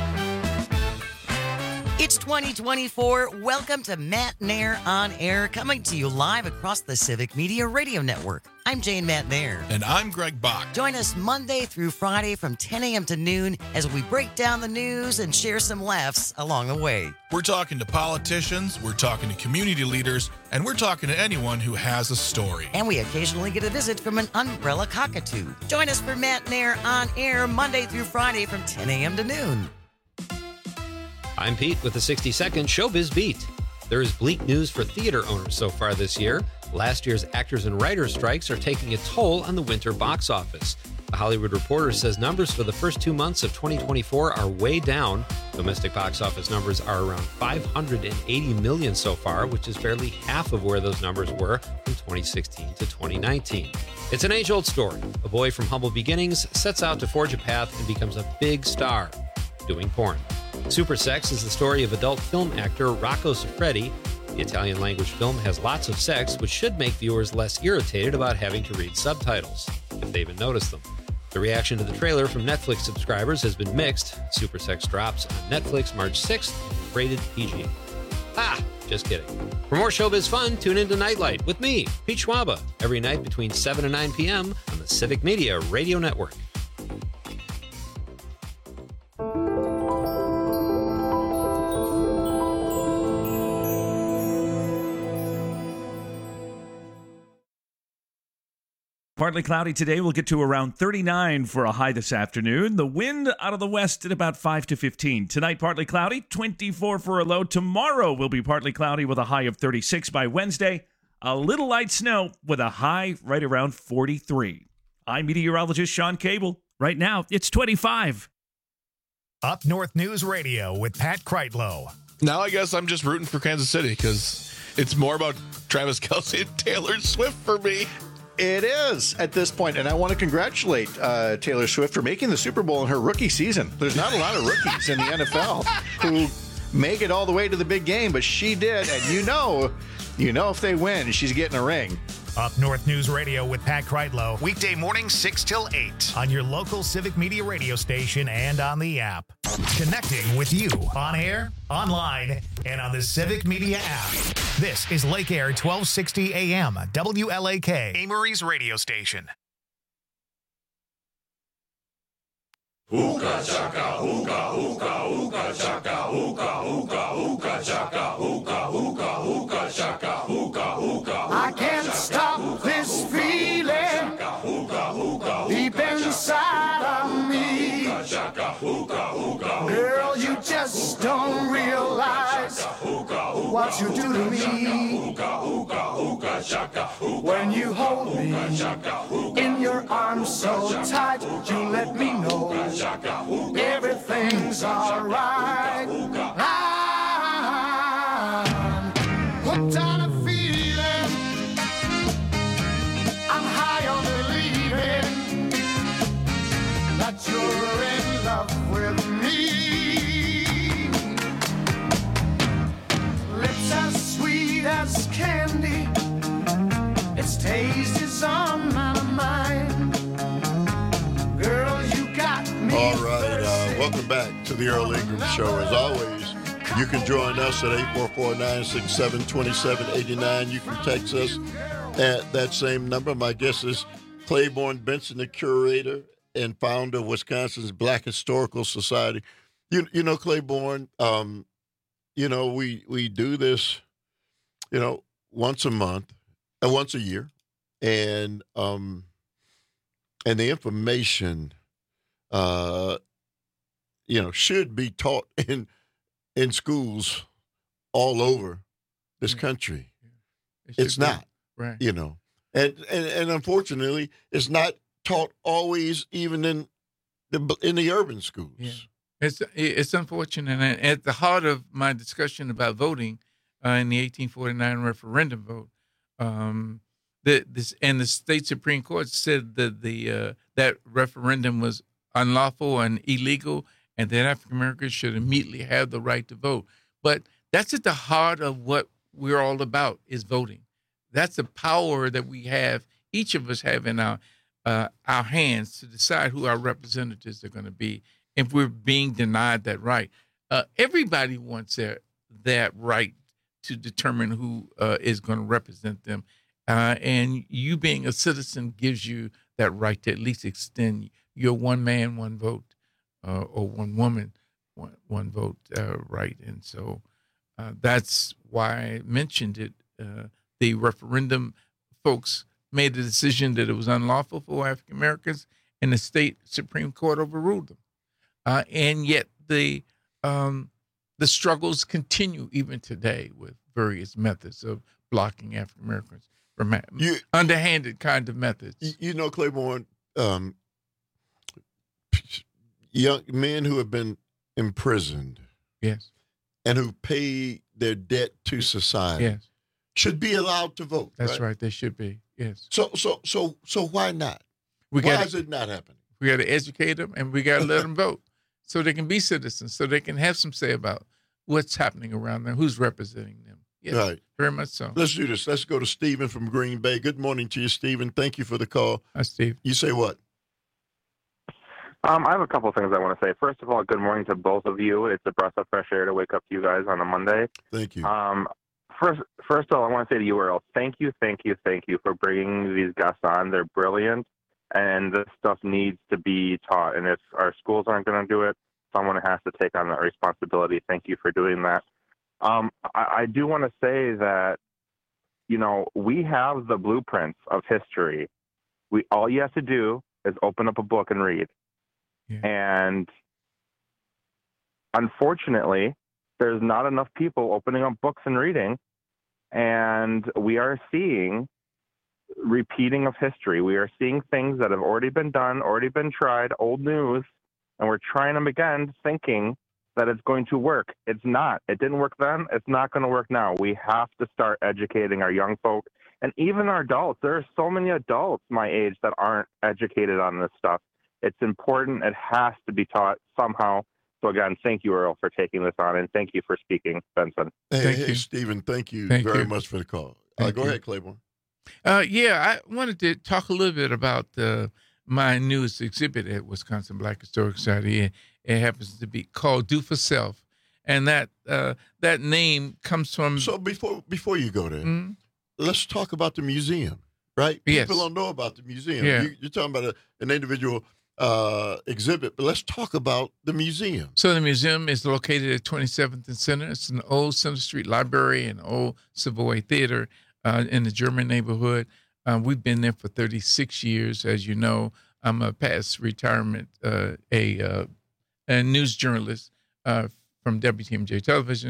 S7: It's twenty twenty-four. Welcome to Matt Nair on Air, coming to you live across the Civic Media Radio Network. I'm Jane Matt Nair.
S8: And I'm Greg Bach.
S7: Join us Monday through Friday from ten a.m. to noon as we break down the news and share some laughs along the way.
S8: We're talking to politicians, we're talking to community leaders, and we're talking to anyone who has a story.
S7: And we occasionally get a visit from an umbrella cockatoo. Join us for Matt Nair on Air Monday through Friday from ten a.m. to noon.
S15: I'm Pete with the sixty second Showbiz Beat. There is bleak news for theater owners so far this year. Last year's actors and writers strikes are taking a toll on the winter box office. The Hollywood Reporter says numbers for the first two months of twenty twenty-four are way down. Domestic box office numbers are around five hundred eighty million so far, which is barely half of where those numbers were from twenty sixteen to twenty nineteen. It's an age-old story. A boy from humble beginnings sets out to forge a path and becomes a big star, doing porn. Super Sex is the story of adult film actor Rocco Siffredi. The Italian-language film has lots of sex, which should make viewers less irritated about having to read subtitles, if they even notice them. The reaction to the trailer from Netflix subscribers has been mixed. Super Sex drops on Netflix March sixth, rated P G. Ah, just kidding. For more showbiz fun, tune into Nightlight with me, Pete Schwaba, every night between seven and nine p.m. on the Civic Media Radio Network.
S13: Partly cloudy today. We'll get to around thirty-nine for a high this afternoon. The wind out of the west at about five to fifteen. Tonight, partly cloudy, twenty-four for a low. Tomorrow will be partly cloudy with a high of thirty-six by Wednesday. A little light snow with a high right around forty-three. I'm meteorologist Sean Cable. Right now, it's twenty-five.
S1: Up North News Radio with Pat Kreitlow.
S8: Now I guess I'm just rooting for Kansas City because it's more about Travis Kelce and Taylor Swift for me.
S9: It is at this point, and I want to congratulate uh, Taylor Swift for making the Super Bowl in her rookie season. There's not a lot of rookies in the N F L who make it all the way to the big game, but she did, and you know, you know if they win, she's getting a ring.
S1: Up North News Radio with Pat Kreitlow, weekday morning six till eight on your local Civic Media radio station and on the app. Connecting with you on air, online, and on the Civic Media app. This is Lake Air twelve sixty A M, W L A K, Amory's radio station.
S17: Hookah chaka, hookah, hookah, hookah chaka, hookah, hookah, hookah chaka, hookah, hookah, hookah chaka, hookah, hookah. I can't stop this feeling deep inside of me. Girl, you just don't realize
S16: what you do to me. When you hold me in your arms so tight, you let me know everything's alright. I'm hooked on a feeling, I'm high on believing that you're in love with me. Lips as sweet as candy, its taste is on my mind. Girl, you got me.
S18: All right, uh, welcome back to the Earl Ingram Show. As always, you can join us at eight four four, nine six seven, two seven eight nine. You can text us at that same number. My guest is Claiborne Benson, the curator and founder of Wisconsin's Black Historical Society. You you know, Claiborne, um, you know, we, we do this, you know, once a month, and once a year. And um, and the information, uh, you know, should be taught in in schools all over this country.
S20: It
S18: It's
S20: should be.
S18: not,
S20: Right.
S18: you know, and, and and unfortunately, it's not taught always even in the in the urban schools.
S20: Yeah. It's it's unfortunate. And at the heart of my discussion about voting uh, in the eighteen forty-nine referendum vote, um, the, this and the state Supreme Court said that the uh, that referendum was unlawful and illegal, and that African Americans should immediately have the right to vote. But that's at the heart of what we're all about, is voting. That's the power that we have, each of us have in our uh, our hands to decide who our representatives are going to be. If we're being denied that right, uh, everybody wants their that right to determine who uh, is going to represent them, uh, and you being a citizen gives you that right to at least extend your one man, one vote, uh, or one woman, one, one vote uh, right. And so uh, that's why I mentioned it. Uh, the referendum folks made the decision that it was unlawful for African Americans, and the state Supreme Court overruled them. Uh, and yet the um, the struggles continue even today with various methods of blocking African Americans from
S18: You-
S20: underhanded kind of methods.
S18: You, you know, Claiborne, um, young men who have been imprisoned,
S20: yes,
S18: and who pay their debt to society,
S20: Yes.
S18: should be allowed to vote.
S20: That's
S18: right.
S20: right. They should be. Yes.
S18: So, so, so, so, why not?
S20: We
S18: why
S20: gotta-
S18: is it not happening?
S20: We got to educate them, and we got to let them vote, so they can be citizens, so they can have some say about what's happening around them, who's representing them. Yes,
S18: Right.
S20: very much so.
S18: Let's do this. Let's go to Stephen from Green Bay. Good morning to you, Stephen. Thank you for the call.
S20: Hi, Steve.
S18: You say what?
S5: Um, I have a couple of things I want to say. First of all, good morning to both of you. It's a breath of fresh air to wake up to you guys on a Monday.
S18: Thank you.
S5: Um, first, first of all, I want to say to you, Earl, thank you, thank you, thank you for bringing these guests on. They're brilliant, and this stuff needs to be taught. And if our schools aren't going to do it, someone has to take on that responsibility. Thank you for doing that. Um, I, I do want to say that, you know, we have the blueprints of history. We all you have to do is open up a book and read. And unfortunately, there's not enough people opening up books and reading. And we are seeing repeating of history. We are seeing things that have already been done, already been tried, old news, and we're trying them again, thinking that it's going to work. It's not. It didn't work then. It's not going to work now. We have to start educating our young folk and even our adults. There are so many adults my age that aren't educated on this stuff. It's important. It has to be taught somehow. So again, thank you, Earl, for taking this on, and thank you for speaking, Benson.
S18: Hey,
S20: Thank
S18: hey
S20: you.
S18: Stephen, thank you
S20: Thank
S18: very
S20: you.
S18: much for the call. Uh,
S20: Thank
S18: go
S20: you.
S18: ahead, Claiborne.
S20: Uh, yeah, I wanted to talk a little bit about uh, my newest exhibit at Wisconsin Black Historic Society. It, it happens to be called "Do for Self," and that uh, that name comes from.
S18: So before before you go there,
S20: Mhm.
S18: let's talk about the museum, right?
S20: Yes.
S18: People don't know about the museum.
S20: Yeah.
S18: You, you're talking about a, an individual uh, exhibit, but let's talk about the museum.
S20: So the museum is located at twenty-seventh and Center. It's an old Center Street library and old Savoy Theater uh, in the German neighborhood. Uh, we've been there for thirty-six years. As you know, I'm a past retirement, uh, a, uh, a news journalist uh, from W T M J Television.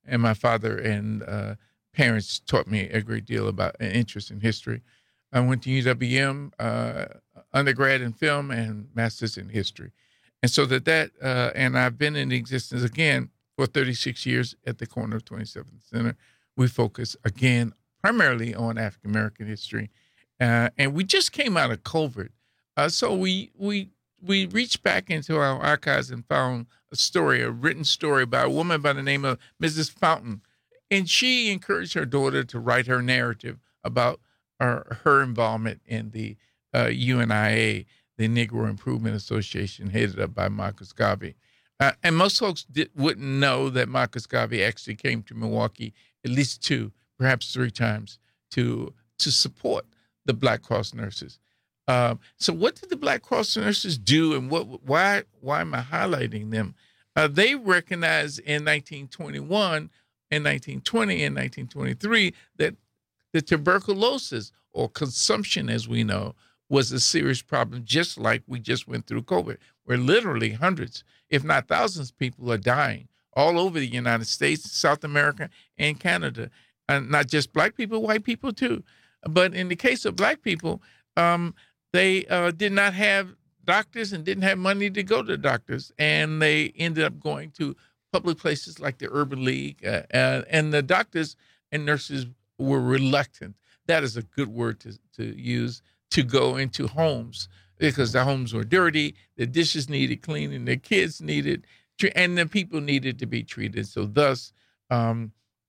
S20: and my father and uh, parents taught me a great deal about an interest in history. I went to U W M, uh, undergrad in film and master's in history. And so that that, uh, and I've been in existence again for thirty-six years at the corner of twenty-seventh Center. We focus again primarily on African American history. Uh, and we just came out of COVID. Uh, so we, we, we reached back into our archives and found a story, a written story about a woman by the name of Missus Fountain. And she encouraged her daughter to write her narrative about her, her involvement in the uh, U N I A, the Negro Improvement Association, headed up by Marcus Garvey. Uh, and most folks did, wouldn't know that Marcus Garvey actually came to Milwaukee at least two, perhaps three times to to support the Black Cross nurses. Um, so what did the Black Cross nurses do, and what? Why? Why am I highlighting them? Uh, they recognized in nineteen twenty-one, in nineteen twenty, and nineteen twenty-three that the tuberculosis, or consumption as we know, was a serious problem, just like we just went through COVID, where literally hundreds, if not thousands of people are dying all over the United States, South America, and Canada. And not just Black people, white people too. But in the case of Black people, um, they uh, did not have doctors and didn't have money to go to doctors. And they ended up going to public places like the Urban League. Uh, uh, and the doctors and nurses were reluctant. That is a good word to, to use, to go into homes, because the homes were dirty, the dishes needed cleaning, the kids needed, and the people needed to be treated. So thus, um,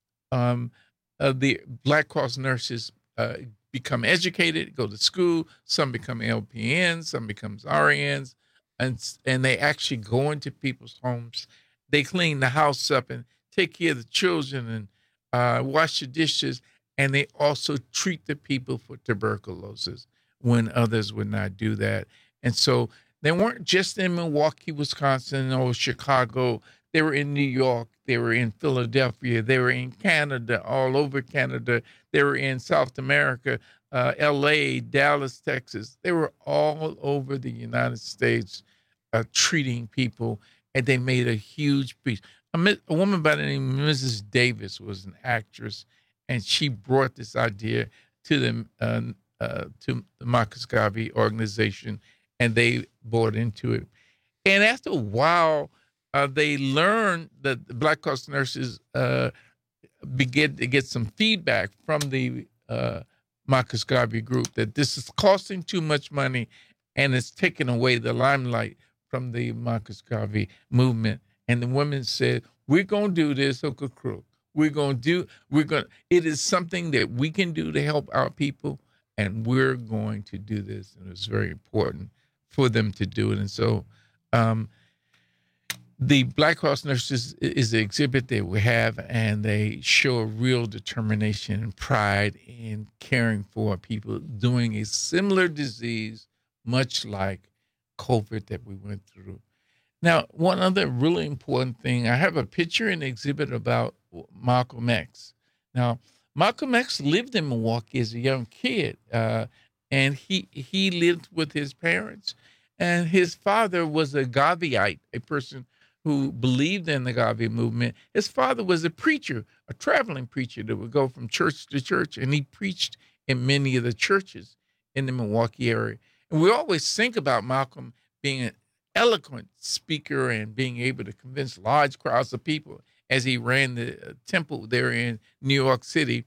S20: um, uh, the Black Cross nurses uh, become educated, go to school. Some become L P Ns, some becomes R Ns, and and they actually go into people's homes. They clean the house up and take care of the children and uh, wash the dishes, and they also treat the people for tuberculosis when others would not do that. And so they weren't just in Milwaukee, Wisconsin, or Chicago. They were in New York. They were in Philadelphia. They were in Canada, all over Canada. They were in South America, uh, L A, Dallas, Texas. They were all over the United States uh, treating people, and they made a huge piece. A, a woman by the name of Missus Davis was an actress, and she brought this idea to them, uh, uh, to the Marcus Garvey organization, and they bought into it. And after a while, uh, they learned that the Black Cross nurses uh, began to get some feedback from the uh, Marcus Garvey group that this is costing too much money, and it's taking away the limelight from the Marcus Garvey movement. And the women said, "We're going to do this, Uncle Crook. We're going to do, we're going to, it is something that we can do to help our people, and we're going to do this." And it's very important for them to do it. And so um, the Black Cross nurses is the exhibit that we have, and they show a real determination and pride in caring for people doing a similar disease, much like COVID that we went through. Now, one other really important thing, I have a picture in the exhibit about Malcolm X. Now, Malcolm X lived in Milwaukee as a young kid, uh, and he he lived with his parents. And his father was a Garveyite, a person who believed in the Garvey movement. His father was a preacher, a traveling preacher that would go from church to church, and he preached in many of the churches in the Milwaukee area. And we always think about Malcolm being an eloquent speaker and being able to convince large crowds of people as he ran the temple there in New York City.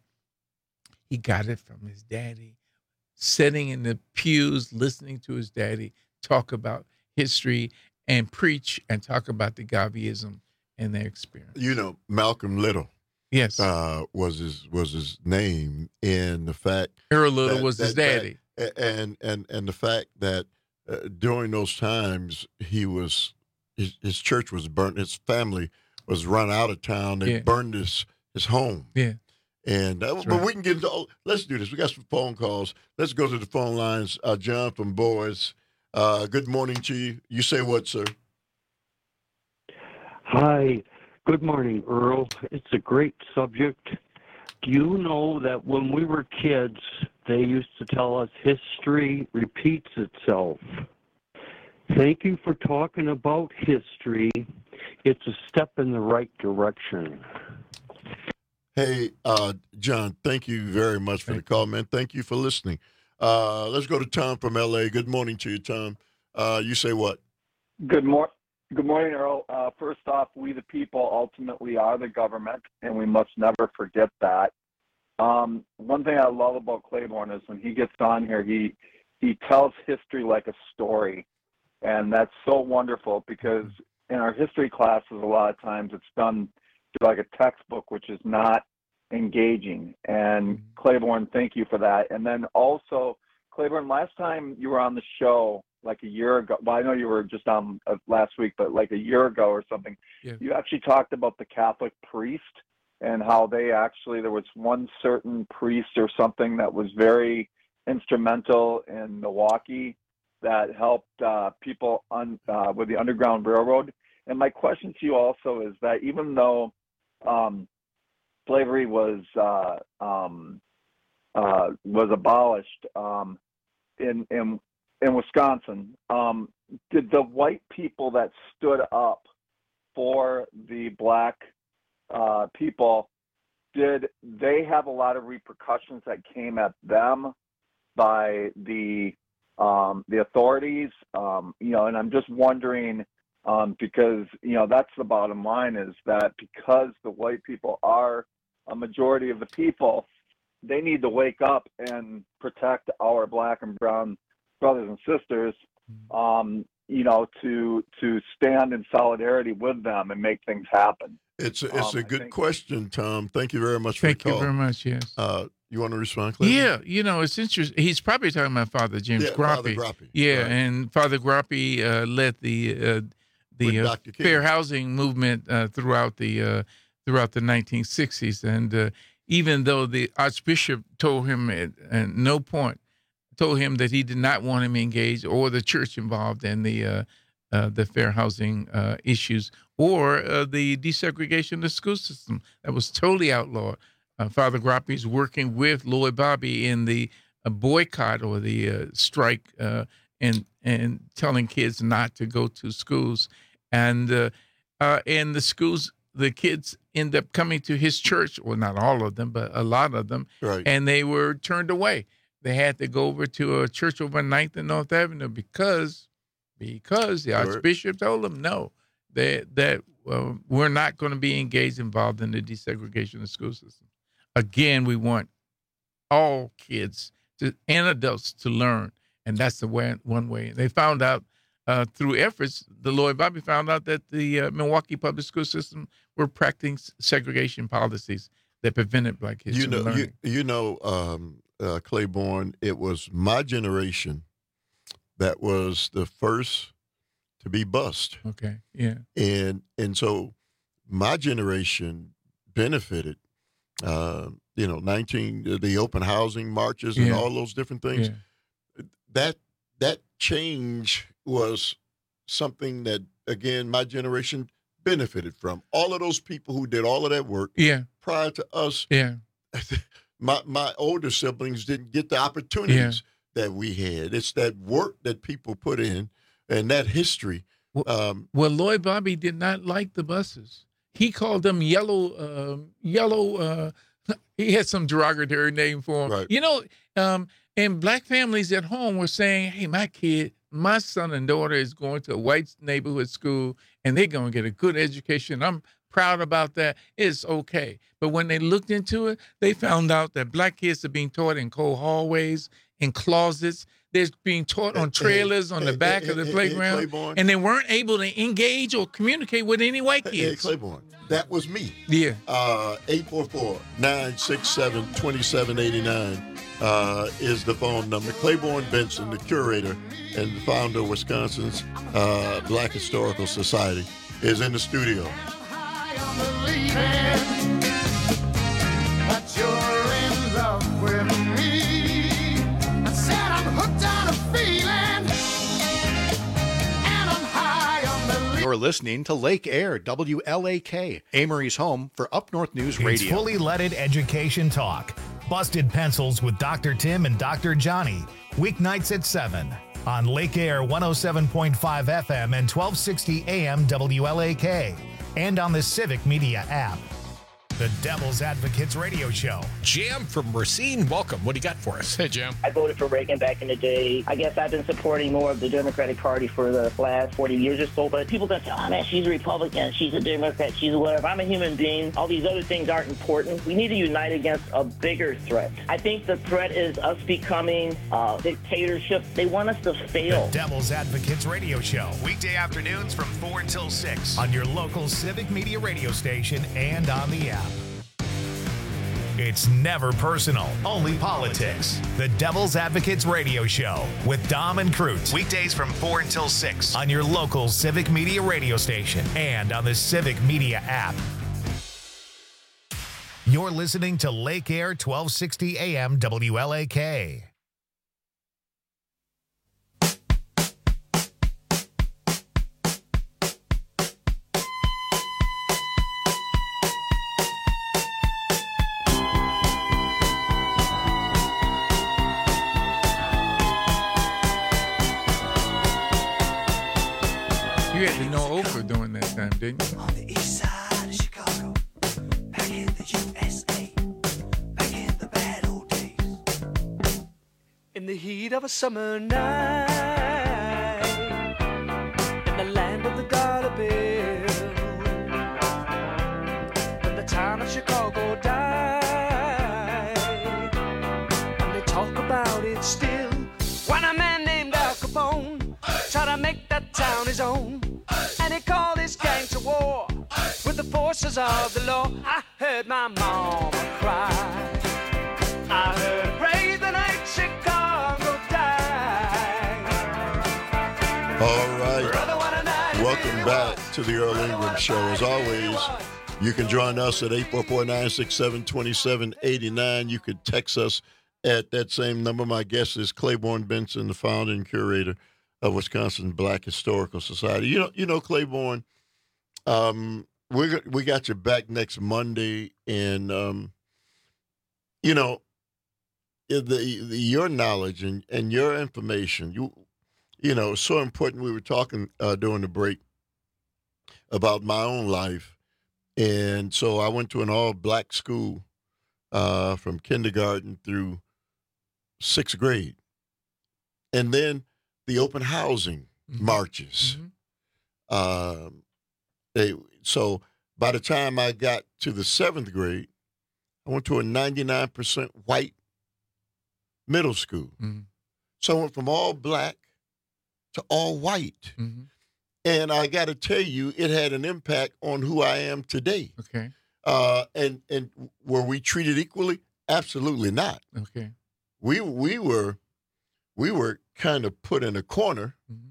S20: He got it from his daddy, sitting in the pews, listening to his daddy talk about history and preach and talk about the Garveyism and their experience.
S18: You know, Malcolm Little.
S20: Yes.
S18: Uh, was his was his name, in the fact
S20: Earl Little
S18: that,
S20: was his
S18: that,
S20: daddy.
S18: That, and and and the fact that uh, during those times he was his, his church was burnt, his family was run out of town. They
S20: Yeah.
S18: burned his his home.
S20: Yeah.
S18: And uh,
S20: That's
S18: but
S20: right.
S18: we can get into. Oh, let's do this. We got some phone calls. Let's go to the phone lines. Uh, John from Boys. Uh, good morning to you. You say what, sir?
S10: Hi. Good morning, Earl. It's a great subject. Do you know that when we were kids, they used to tell us history repeats itself? Thank you for talking about history. It's a step in the right direction.
S18: Hey, uh, John, thank you very much for the call, man. Thank you for listening. Uh, let's go to Tom from L A. Good morning to you, Tom. Uh, you say what?
S11: Good morning. Good morning, Earl. Uh, first off, we the people ultimately are the government, and we must never forget that. Um, one thing I love about Claiborne is when he gets on here, he he tells history like a story, and that's so wonderful because in our history classes, a lot of times it's done like a textbook, which is not engaging. And Claiborne, thank you for that. And then also, Claiborne, last time you were on the show, like a year ago, well, I know you were just on uh, last week, but like a year ago or something,
S20: Yeah.
S11: you actually talked about the Catholic priest and how they actually, there was one certain priest or something that was very instrumental in Milwaukee that helped uh, people on, uh, with the Underground Railroad. And my question to you also is that even though um, slavery was uh, um, uh, was abolished um, in in in Wisconsin, um, did the white people that stood up for the black uh, people, did they have a lot of repercussions that came at them by the um, the authorities? Um, you know, and I'm just wondering. Um, because, you know, that's the bottom line is that because the white people are a majority of the people, they need to wake up and protect our black and brown brothers and sisters, um, you know, to to stand in solidarity with them and make things happen.
S18: It's a, it's
S11: Um,
S18: a
S11: I
S18: good
S11: think-
S18: question, Tom. Thank you very much for
S20: Thank
S18: the
S20: you
S18: call.
S20: very much, yes.
S18: Uh, you want to respond, Clay?
S20: Yeah, you know, it's interesting. He's probably talking about Father James
S18: Yeah,
S20: Groppe.
S18: Father Groppe,
S20: Yeah,
S18: right.
S20: and Father Groppe uh, led the uh,
S18: With
S20: the uh,
S18: Doctor King.
S20: fair housing movement uh, throughout the uh, throughout the nineteen sixties, and uh, even though the Archbishop told him at, at no point told him that he did not want him engaged or the church involved in the uh, uh, the fair housing uh, issues or uh, the desegregation of the school system that was totally outlawed. Uh, Father Groppe is working with Lloyd Bobby in the uh, boycott or the uh, strike uh, and and telling kids not to go to schools. And uh, uh, and the schools, the kids end up coming to his church, well, not all of them, but a lot of them,
S18: Right.
S20: and they were turned away. They had to go over to a church over ninth and North Avenue because because the
S18: Right.
S20: Archbishop told them no, they, that uh, we're not going to be engaged, involved in the desegregation of the school system. Again, we want all kids to, and adults to learn, and that's the way, one way. They found out uh, through efforts, the Lloyd Bobby found out that the uh, Milwaukee public school system were practicing segregation policies that prevented black kids
S18: You
S20: from
S18: know, you,
S20: learning.
S18: you know, um, uh, Claiborne, it was my generation that was the first to be bused.
S20: Okay, yeah.
S18: And and so my generation benefited, uh, you know, nineteen the open housing marches and
S20: Yeah.
S18: all those different things.
S20: Yeah.
S18: That that change was something that again my generation benefited from. All of those people who did all of that work
S20: Yeah.
S18: prior to us,
S20: Yeah.
S18: my my older siblings didn't get the opportunities that we had. It's that work that people put in and that history. Um,
S20: Well, Lloyd Bobby did not like the buses. He called them yellow, uh, yellow. Uh, he had some derogatory name for them. You know, um, and black families at home were saying, "Hey, my kid, my son and daughter is going to a white neighborhood school, and they're going to get a good education. I'm proud about that. It's okay." But when they looked into it, they found out that black kids are being taught in cold hallways, in closets. They're being taught on trailers on the back of the
S18: hey, hey,
S20: playground,
S18: Claiborne.
S20: and they weren't able to engage or communicate with any white
S18: Hey,
S20: kids.
S18: Claiborne, that was me.
S20: Yeah.
S18: Uh, eight four four, nine six seven, two seven eight nine uh, is the phone number. Claiborne Benson, the curator and the founder of Wisconsin's uh, Black Historical Society, is in the studio.
S17: That you're in love with me. I said I'm hooked on a feeling, and I'm high on the
S9: You're listening to Lake Air, W L A K, Amory's home for Up North News
S1: It's
S9: Radio.
S1: fully leaded education talk. Busted Pencils with Doctor Tim and Doctor Johnny. Weeknights at seven on Lake Air one oh seven point five F M and twelve sixty A M W L A K. And on the Civic Media app. the Devil's Advocates Radio Show.
S12: Jam from Racine, welcome. What do you got for us?
S14: Hey, Jam.
S23: I voted for Reagan back in the day. I guess I've been supporting more of the Democratic Party for the last forty years or so, but people don't say, oh, man, she's a Republican, she's a Democrat, she's a whatever. I'm a human being. All these other things aren't important. We need to unite against a bigger threat. I think the threat is us becoming a dictatorship. They want us to fail.
S1: The Devil's Advocates Radio Show. Weekday afternoons from four until six on your local Civic Media radio station and on the app. It's never personal, only politics. The Devil's Advocates Radio Show with Dom and Cruz. Weekdays from four until six on your local Civic Media radio station and on the Civic Media app. You're listening to Lake Air twelve sixty A M W L A K.
S20: You had to know Oprah during that time, didn't you?
S17: On the east side of Chicago, back in the U S A, back in the bad old days. In the heat of a summer night, in the land of the dollar bill, when the town of Chicago died, and they talk about it still, when a man named Al Capone tried to make that town his own. And he called his gang to war with the forces of the law. I heard my mama cry. I heard her pray the night Chicago died.
S18: All right. Welcome back to the Earl Ingram Show. As always, you can join us at eight four four, nine six seven, two seven eight nine. You could text us at that same number. My guest is Claiborne Benson, the founder and curator of Wisconsin Black Historical Society. You know, you know, Claiborne, um, we we got you back next Monday, and um, you know, the, the your knowledge and, and your information, you you know, so important. We were talking uh, during the break about my own life, and so I went to an all-black school uh, from kindergarten through sixth grade, and then the open housing mm-hmm. marches. Mm-hmm. Um, they, so by the time I got to the seventh grade, I went to a ninety-nine percent white middle school. Mm-hmm. So I went from all black to all white. Mm-hmm. And I got to tell you, it had an impact on who I am today.
S20: Okay.
S18: Uh, and, and were we treated equally? Absolutely not.
S20: Okay.
S18: We, we were, we were kind of put in a corner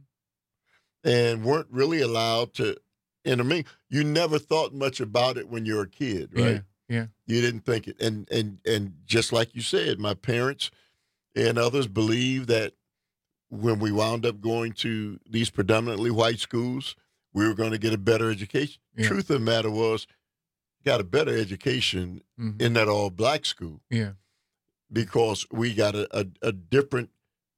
S18: mm-hmm. and weren't really allowed to, and I mean, you never thought much about it when you were a kid, right?
S20: Yeah, yeah.
S18: You didn't think it. And, and, and just like you said, my parents and others believed that when we wound up going to these predominantly white schools, we were going to get a better education. Yeah. Truth of the matter was, got a better education mm-hmm. in that all black school.
S20: Yeah.
S18: Because we got a, a, a different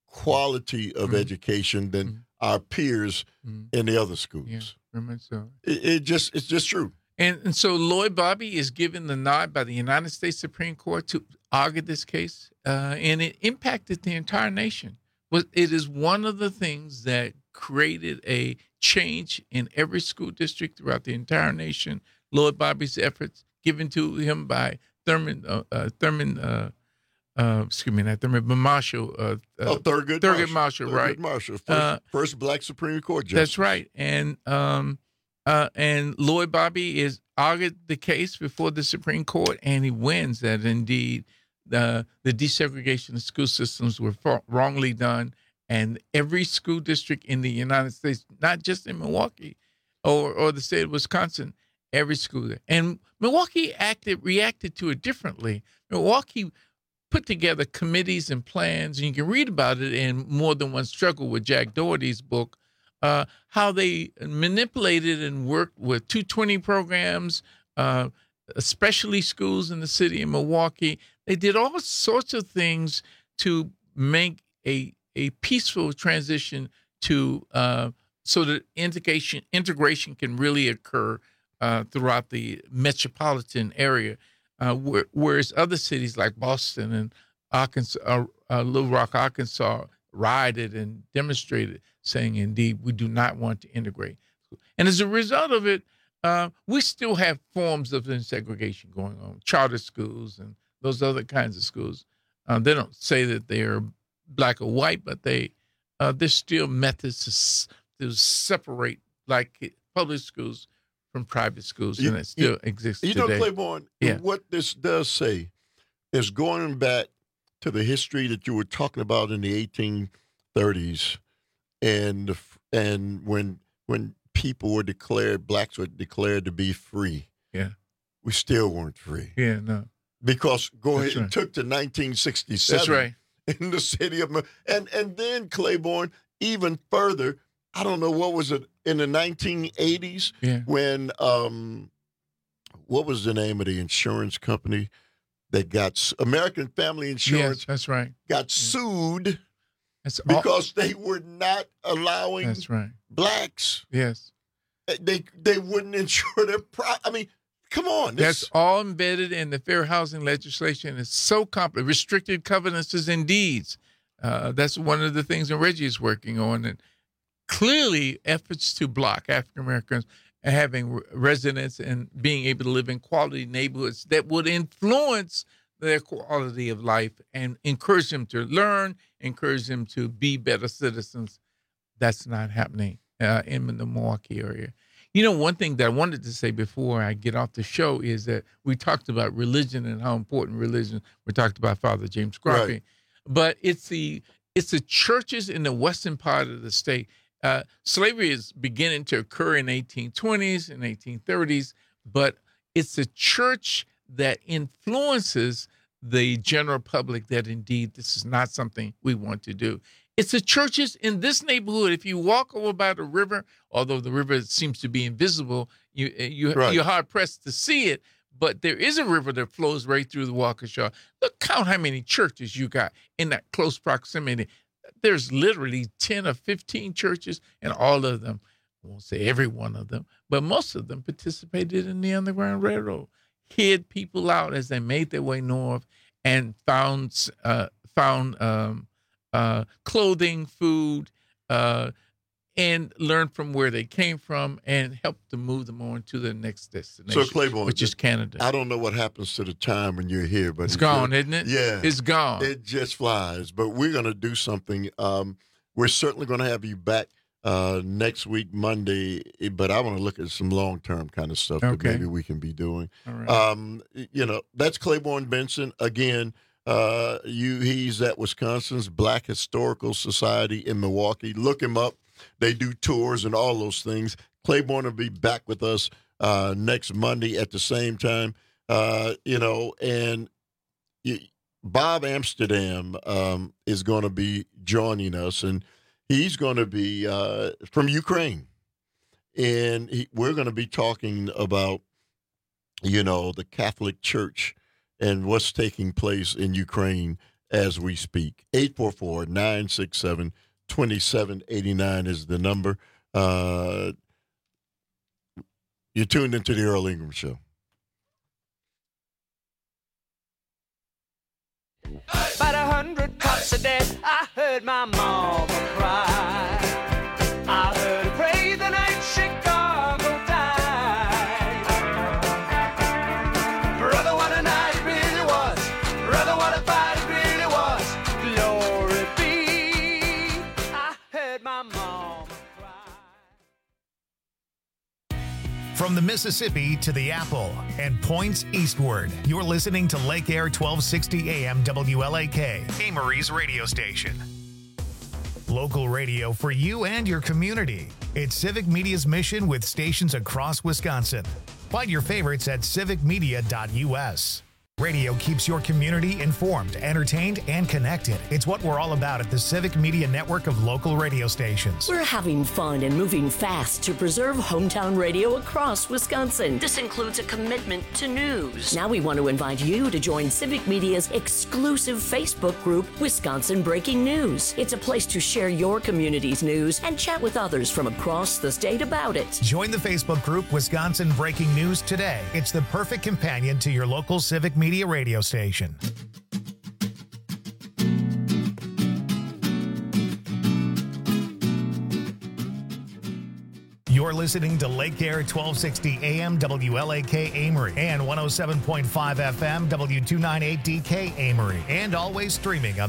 S18: quality of mm-hmm. education than mm-hmm. our peers mm-hmm. in the other schools.
S20: Yeah, very much so.
S18: It, it just it's just true.
S20: And and so Lloyd Bobby is given the nod by the United States Supreme Court to argue this case, uh, and it impacted the entire nation. But it is one of the things that created a change in every school district throughout the entire nation. Lloyd Bobby's efforts, given to him by Thurman uh, uh, Thurman. Uh, Uh, excuse me, not Thurman, but Marshall. Uh, uh,
S18: oh, Thurgood,
S20: Thurgood
S18: Marshall,
S20: Marshall, right?
S18: Thurgood Marshall, first,
S20: uh,
S18: first black Supreme Court justice.
S20: That's right, and um, uh, and Lloyd Bobby is argued the case before the Supreme Court, and he wins that indeed the the desegregation of school systems were fa- wrongly done, and every school district in the United States, not just in Milwaukee or or the state of Wisconsin, every school there, and Milwaukee acted reacted to it differently. Milwaukee put together committees and plans, and you can read about it in More Than One Struggle with Jack Doherty's book, uh, how they manipulated and worked with two twenty programs, uh, especially schools in the city of Milwaukee. They did all sorts of things to make a a peaceful transition to uh, so that integration integration can really occur uh, throughout the metropolitan area, uh, where, whereas other cities like Boston and Arkansas, uh, uh, Little Rock, Arkansas, rioted and demonstrated, saying, indeed, we do not want to integrate. And as a result of it, uh, we still have forms of segregation going on, charter schools and those other kinds of schools. Uh, they don't say that they're black or white, but they uh, there's still methods to, to separate like public schools from private schools,
S18: You-
S20: and it still
S18: you-
S20: exists
S18: You
S20: today.
S18: know, Claiborne,
S20: Yeah.
S18: what this does say is going back to the history that you were talking about in the eighteen thirties, and and when when people were declared, blacks were declared to be free.
S20: Yeah.
S18: We still weren't free.
S20: Yeah, no.
S18: Because go
S20: That's
S18: ahead,
S20: right.
S18: it took to nineteen sixty-seven.
S20: That's right.
S18: In the city of, and and then Claiborne, even further, I don't know what was it in the nineteen eighties
S20: Yeah.
S18: when um, what was the name of the insurance company that got s- American Family Insurance?
S20: Yes, that's right.
S18: Got sued
S20: That's all-
S18: because they were not allowing
S20: That's right.
S18: blacks.
S20: Yes.
S18: They they wouldn't insure their pro. I mean, come on. This,
S20: That's all embedded in the fair housing legislation. It's so complex. Restricted covenants and deeds. Uh, that's one of the things that Reggie is working on. And clearly, efforts to block African Americans having re- residence and being able to live in quality neighborhoods that would influence their quality of life and encourage them to learn, encourage them to be better citizens. That's not happening uh, in the Milwaukee area. You know, one thing that I wanted to say before I get off the show is that we talked about religion and how important religion. We talked about Father James Groffey,
S18: Right.
S20: but it's the it's the churches in the western part of the state. Uh, slavery is beginning to occur in eighteen twenties and eighteen thirties, but it's the church that influences the general public that indeed this is not something we want to do. It's the churches in this neighborhood. If you walk over by the river, although the river seems to be invisible, you, you,
S18: Right.
S20: you're hard pressed to see it. But there is a river that flows right through the Waukesha. Look, count how many churches you got in that close proximity. There's literally ten or fifteen churches, and all of them, I won't say every one of them, but most of them participated in the Underground Railroad, hid people out as they made their way north and found uh, found um, uh, clothing, food, uh, and learned from where they came from and helped to move them on to the next destination,
S18: so Claiborne,
S20: which is Canada.
S18: I don't know what happens to the time when you're here, but
S20: It's gone, isn't it?
S18: Yeah,
S20: It's gone.
S18: It just flies. But we're going to do something. Um, we're certainly going to have you back uh, next week, Monday. But I want to look at some long term kind of stuff that
S20: Okay.
S18: maybe we can be doing.
S20: All right.
S18: Um, you know, that's Claiborne Benson again. Uh, you, he's at Wisconsin's Black Historical Society in Milwaukee. Look him up. They do tours and all those things. Claiborne will be back with us uh, next Monday at the same time. Uh, you know, and you, Bob Amsterdam um, is going to be joining us, and he's going to be uh, from Ukraine. And he, we're going to be talking about, you know, the Catholic Church and what's taking place in Ukraine as we speak. eight four four, nine six seven, two seven eight nine is the number. Uh, you're tuned into the Earl Ingram Show.
S17: About a hundred cops are dead. I heard my mama cry. I heard her pray the night Chicago died. Brother, what a night it really was. Brother, what a fight it really was. Glory be. I heard my mama cry.
S1: From the Mississippi to the Apple and points eastward, you're listening to Lake Air twelve sixty A M W L A K, Amory's radio station. Local radio for you and your community. It's Civic Media's mission with stations across Wisconsin. Find your favorites at civic media dot U S. Radio keeps your community informed, entertained, and connected. It's what we're all about at the Civic Media Network of local radio stations.
S2: We're having fun and moving fast to preserve hometown radio across Wisconsin. This includes a commitment to news. Now we want to invite you to join Civic Media's exclusive Facebook group, Wisconsin Breaking News. It's a place to share your community's news and chat with others from across the state about it.
S1: Join the Facebook group Wisconsin Breaking News today. It's the perfect companion to your local Civic Media radio station. You're listening to Lake Air twelve sixty A M W L A K Amory and one oh seven point five F M W two ninety-eight D K Amory, and always streaming on